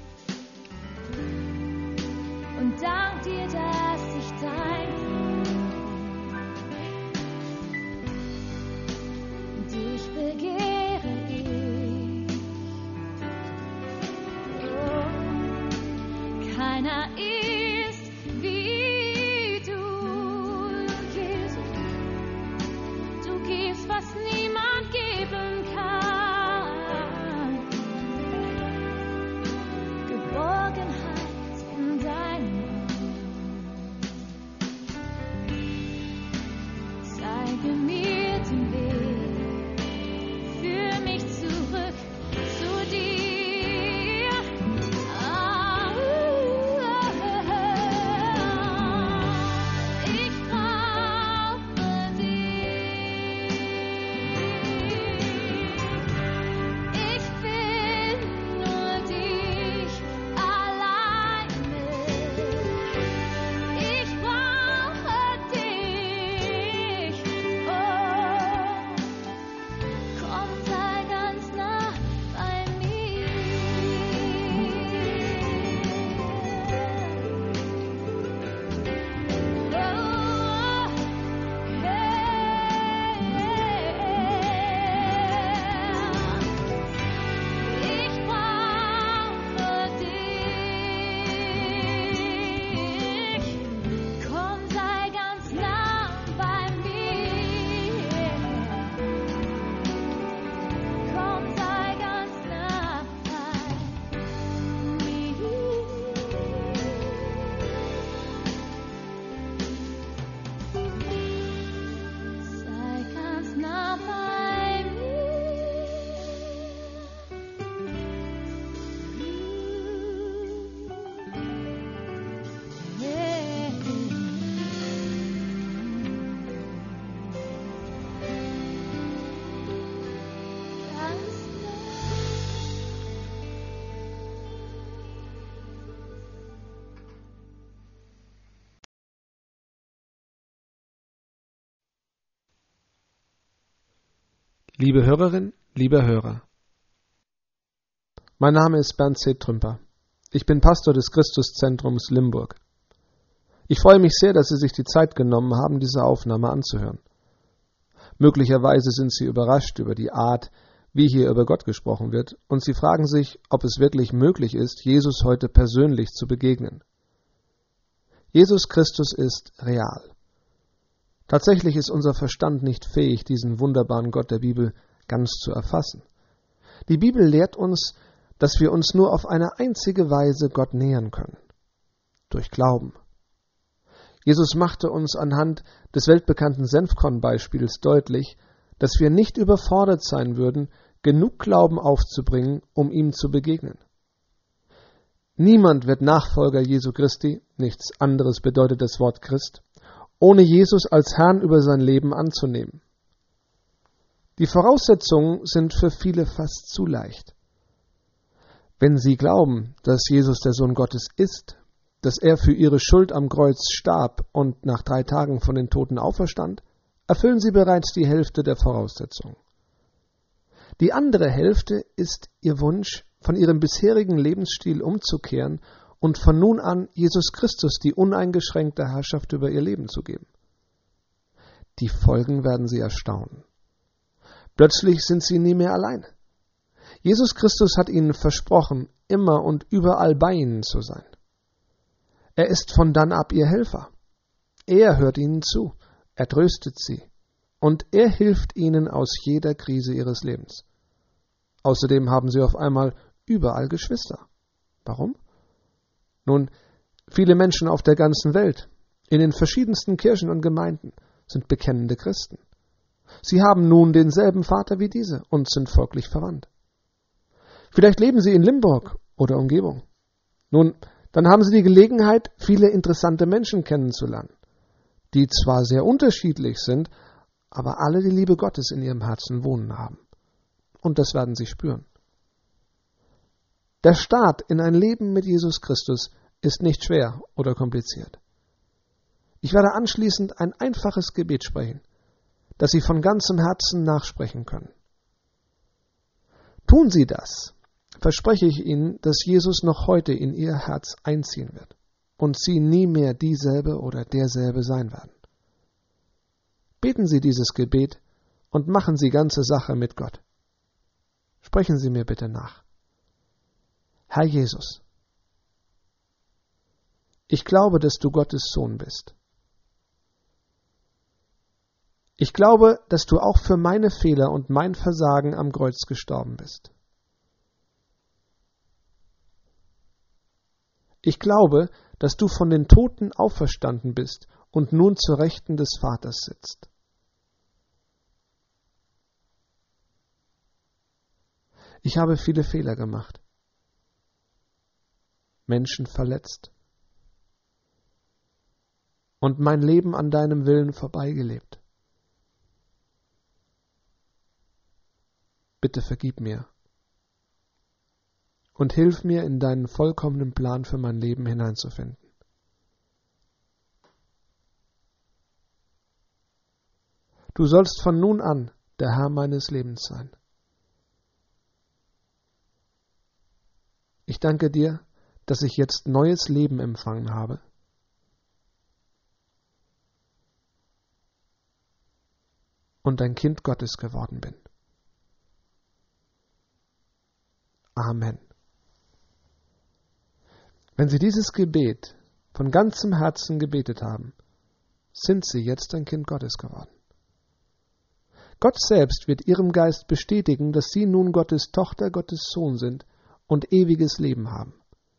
und dank dir, dass ich dein bin. Dich begehre ich. Oh, keiner ist wie du, Jesus. Du gibst, was niemand geben kann. Geborgenheit in deinem Arm. Zeige mir den Weg, führ mich zurück zu dir. Ah, ich brauche dich. Ich will nur dich alleine. Ich brauche dich. Oh, komm, sei ganz nah bei mir. Oh, hey. Ich brauche dich. Komm, sei ganz nah bei mir. Komm, sei ganz nah bei mir. Sei ganz nah bei mir. Ganz
Liebe Hörerin, lieber Hörer, mein Name ist Bernd C. Trümper. Ich bin Pastor des Christuszentrums Limburg. Ich freue mich sehr, dass Sie sich die Zeit genommen haben, diese Aufnahme anzuhören. Möglicherweise sind Sie überrascht über die Art, wie hier über Gott gesprochen wird, und Sie fragen sich, ob es wirklich möglich ist, Jesus heute persönlich zu begegnen. Jesus Christus ist real. Tatsächlich ist unser Verstand nicht fähig, diesen wunderbaren Gott der Bibel ganz zu erfassen. Die Bibel lehrt uns, dass wir uns nur auf eine einzige Weise Gott nähern können: durch Glauben. Jesus machte uns anhand des weltbekannten Senfkorn-Beispiels deutlich, dass wir nicht überfordert sein würden, genug Glauben aufzubringen, um ihm zu begegnen.
Niemand wird Nachfolger Jesu Christi, nichts anderes bedeutet das Wort Christ, ohne Jesus als Herrn über sein Leben anzunehmen. Die Voraussetzungen sind für viele fast zu leicht. Wenn sie glauben, dass Jesus der Sohn Gottes ist, dass er für ihre Schuld am Kreuz starb und nach drei Tagen von den Toten auferstand, erfüllen sie bereits die Hälfte der Voraussetzungen. Die andere Hälfte ist ihr Wunsch, von ihrem bisherigen Lebensstil umzukehren und von nun an Jesus Christus die uneingeschränkte Herrschaft über ihr Leben zu geben. Die Folgen werden sie erstaunen. Plötzlich sind sie nie mehr allein. Jesus Christus hat ihnen versprochen, immer und überall bei ihnen zu sein. Er ist von dann ab ihr Helfer. Er hört ihnen zu, er tröstet sie und er hilft ihnen aus jeder Krise ihres Lebens. Außerdem haben sie auf einmal überall Geschwister. Warum? Nun, viele Menschen auf der ganzen Welt, in den verschiedensten Kirchen und Gemeinden, sind bekennende Christen. Sie haben nun denselben Vater wie diese und sind folglich verwandt. Vielleicht leben sie in Limburg oder Umgebung. Nun, dann haben sie die Gelegenheit, viele interessante Menschen kennenzulernen, die zwar sehr unterschiedlich sind, aber alle die Liebe Gottes in ihrem Herzen wohnen haben. Und das werden sie spüren. Der Start in ein Leben mit Jesus Christus ist nicht schwer oder kompliziert. Ich werde anschließend ein einfaches Gebet sprechen, das Sie von ganzem Herzen nachsprechen können. Tun Sie das, verspreche ich Ihnen, dass Jesus noch heute in Ihr Herz einziehen wird und Sie nie mehr dieselbe oder derselbe sein werden. Beten Sie dieses Gebet und machen Sie ganze Sache mit Gott. Sprechen Sie mir bitte nach. Herr Jesus, ich glaube, dass du Gottes Sohn bist. Ich glaube, dass du auch für meine Fehler und mein Versagen am Kreuz gestorben bist. Ich glaube, dass du von den Toten auferstanden bist und nun zur Rechten des Vaters sitzt. Ich habe viele Fehler gemacht, Menschen verletzt und mein Leben an deinem Willen vorbeigelebt. Bitte vergib mir und hilf mir, in deinen vollkommenen Plan für mein Leben hineinzufinden. Du sollst von nun an der Herr meines Lebens sein. Ich danke dir, dass ich jetzt neues Leben empfangen habe. Und ein Kind Gottes geworden bin. Amen. Wenn Sie dieses Gebet von ganzem Herzen gebetet haben, sind Sie jetzt ein Kind Gottes geworden. Gott selbst wird Ihrem Geist bestätigen, dass Sie nun Gottes Tochter, Gottes Sohn sind und ewiges Leben haben.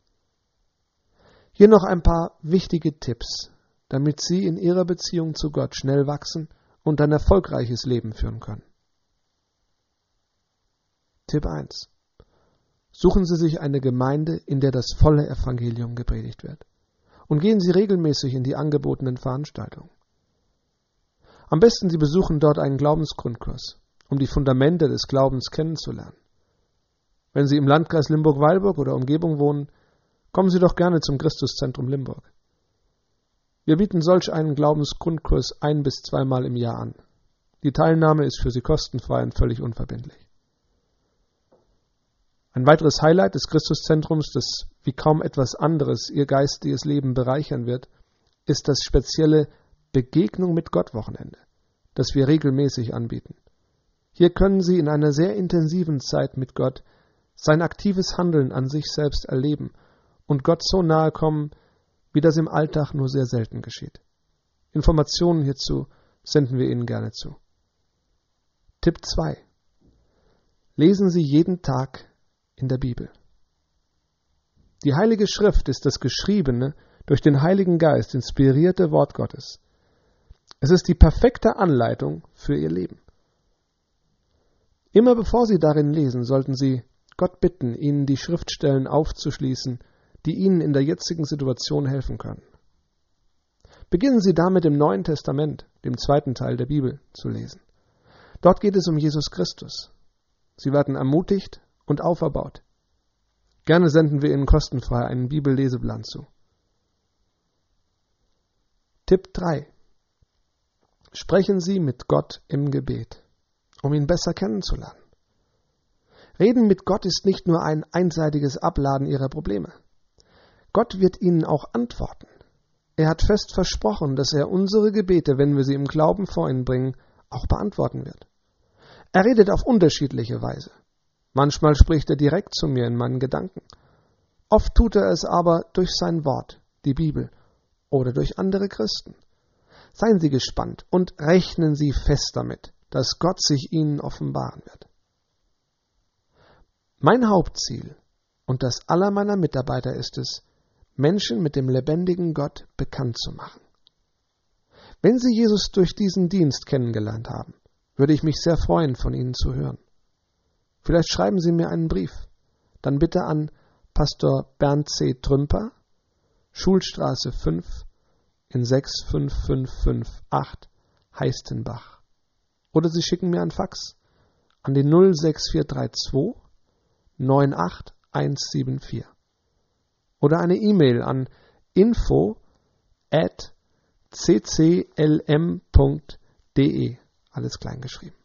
Hier noch ein paar wichtige Tipps, damit Sie in Ihrer Beziehung zu Gott schnell wachsen und ein erfolgreiches Leben führen können. Tipp eins. Suchen Sie sich eine Gemeinde, in der das volle Evangelium gepredigt wird. Und gehen Sie regelmäßig in die angebotenen Veranstaltungen. Am besten Sie besuchen dort einen Glaubensgrundkurs, um die Fundamente des Glaubens kennenzulernen. Wenn Sie im Landkreis Limburg-Weilburg oder Umgebung wohnen, kommen Sie doch gerne zum Christuszentrum Limburg. Wir bieten solch einen Glaubensgrundkurs ein- bis zweimal im Jahr an. Die Teilnahme ist für Sie kostenfrei und völlig unverbindlich. Ein weiteres Highlight des Christuszentrums, das wie kaum etwas anderes Ihr geistiges Leben bereichern wird, ist das spezielle Begegnung mit Gott Wochenende, das wir regelmäßig anbieten. Hier können Sie in einer sehr intensiven Zeit mit Gott sein aktives Handeln an sich selbst erleben und Gott so nahe kommen, wie das im Alltag nur sehr selten geschieht. Informationen hierzu senden wir Ihnen gerne zu. Tipp zwei. Lesen Sie jeden Tag in der Bibel. Die Heilige Schrift ist das geschriebene, durch den Heiligen Geist inspirierte Wort Gottes. Es ist die perfekte Anleitung für Ihr Leben. Immer bevor Sie darin lesen, sollten Sie Gott bitten, Ihnen die Schriftstellen aufzuschließen, die Ihnen in der jetzigen Situation helfen können. Beginnen Sie damit im Neuen Testament, dem zweiten Teil der Bibel, zu lesen. Dort geht es um Jesus Christus. Sie werden ermutigt und auferbaut. Gerne senden wir Ihnen kostenfrei einen Bibelleseplan zu. Tipp drei. Sprechen Sie mit Gott im Gebet, um ihn besser kennenzulernen. Reden mit Gott ist nicht nur ein einseitiges Abladen Ihrer Probleme. Gott wird Ihnen auch antworten. Er hat fest versprochen, dass er unsere Gebete, wenn wir sie im Glauben vor ihn bringen, auch beantworten wird. Er redet auf unterschiedliche Weise. Manchmal spricht er direkt zu mir in meinen Gedanken. Oft tut er es aber durch sein Wort, die Bibel, oder durch andere Christen. Seien Sie gespannt und rechnen Sie fest damit, dass Gott sich Ihnen offenbaren wird. Mein Hauptziel und das aller meiner Mitarbeiter ist es, Menschen mit dem lebendigen Gott bekannt zu machen. Wenn Sie Jesus durch diesen Dienst kennengelernt haben, würde ich mich sehr freuen, von Ihnen zu hören. Vielleicht schreiben Sie mir einen Brief, dann bitte an Pastor Bernd C. Trümper, Schulstraße fünf in sechs fünf fünf fünf acht, Heistenbach. Oder Sie schicken mir einen Fax an die null sechs vier drei zwei neun acht eins sieben vier. Oder eine E-Mail an info at c c l m punkt d e, alles klein geschrieben.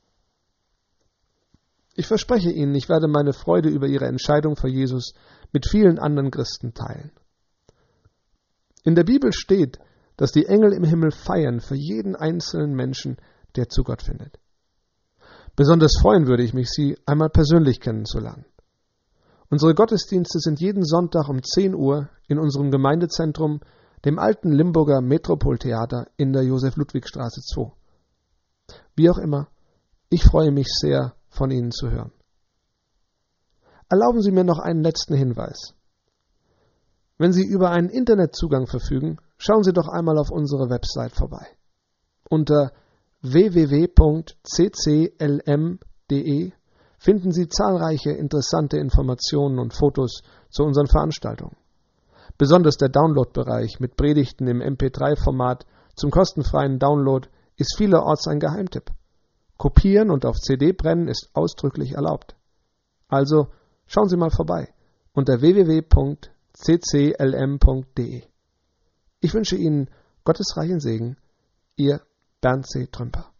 Ich verspreche Ihnen, ich werde meine Freude über Ihre Entscheidung für Jesus mit vielen anderen Christen teilen. In der Bibel steht, dass die Engel im Himmel feiern für jeden einzelnen Menschen, der zu Gott findet. Besonders freuen würde ich mich, Sie einmal persönlich kennenzulernen. Unsere Gottesdienste sind jeden Sonntag um zehn Uhr in unserem Gemeindezentrum, dem alten Limburger Metropoltheater in der Josef-Ludwig-Straße zwei. Wie auch immer, ich freue mich sehr, von Ihnen zu hören. Erlauben Sie mir noch einen letzten Hinweis. Wenn Sie über einen Internetzugang verfügen, schauen Sie doch einmal auf unsere Website vorbei. Unter w w w punkt c c l m punkt d e finden Sie zahlreiche interessante Informationen und Fotos zu unseren Veranstaltungen. Besonders der Download-Bereich mit Predigten im M P drei Format zum kostenfreien Download ist vielerorts ein Geheimtipp. Kopieren und auf C D brennen ist ausdrücklich erlaubt. Also schauen Sie mal vorbei unter w w w punkt c c l m punkt d e. Ich wünsche Ihnen Gottes reichen Segen, Ihr Bernd C. Trümper.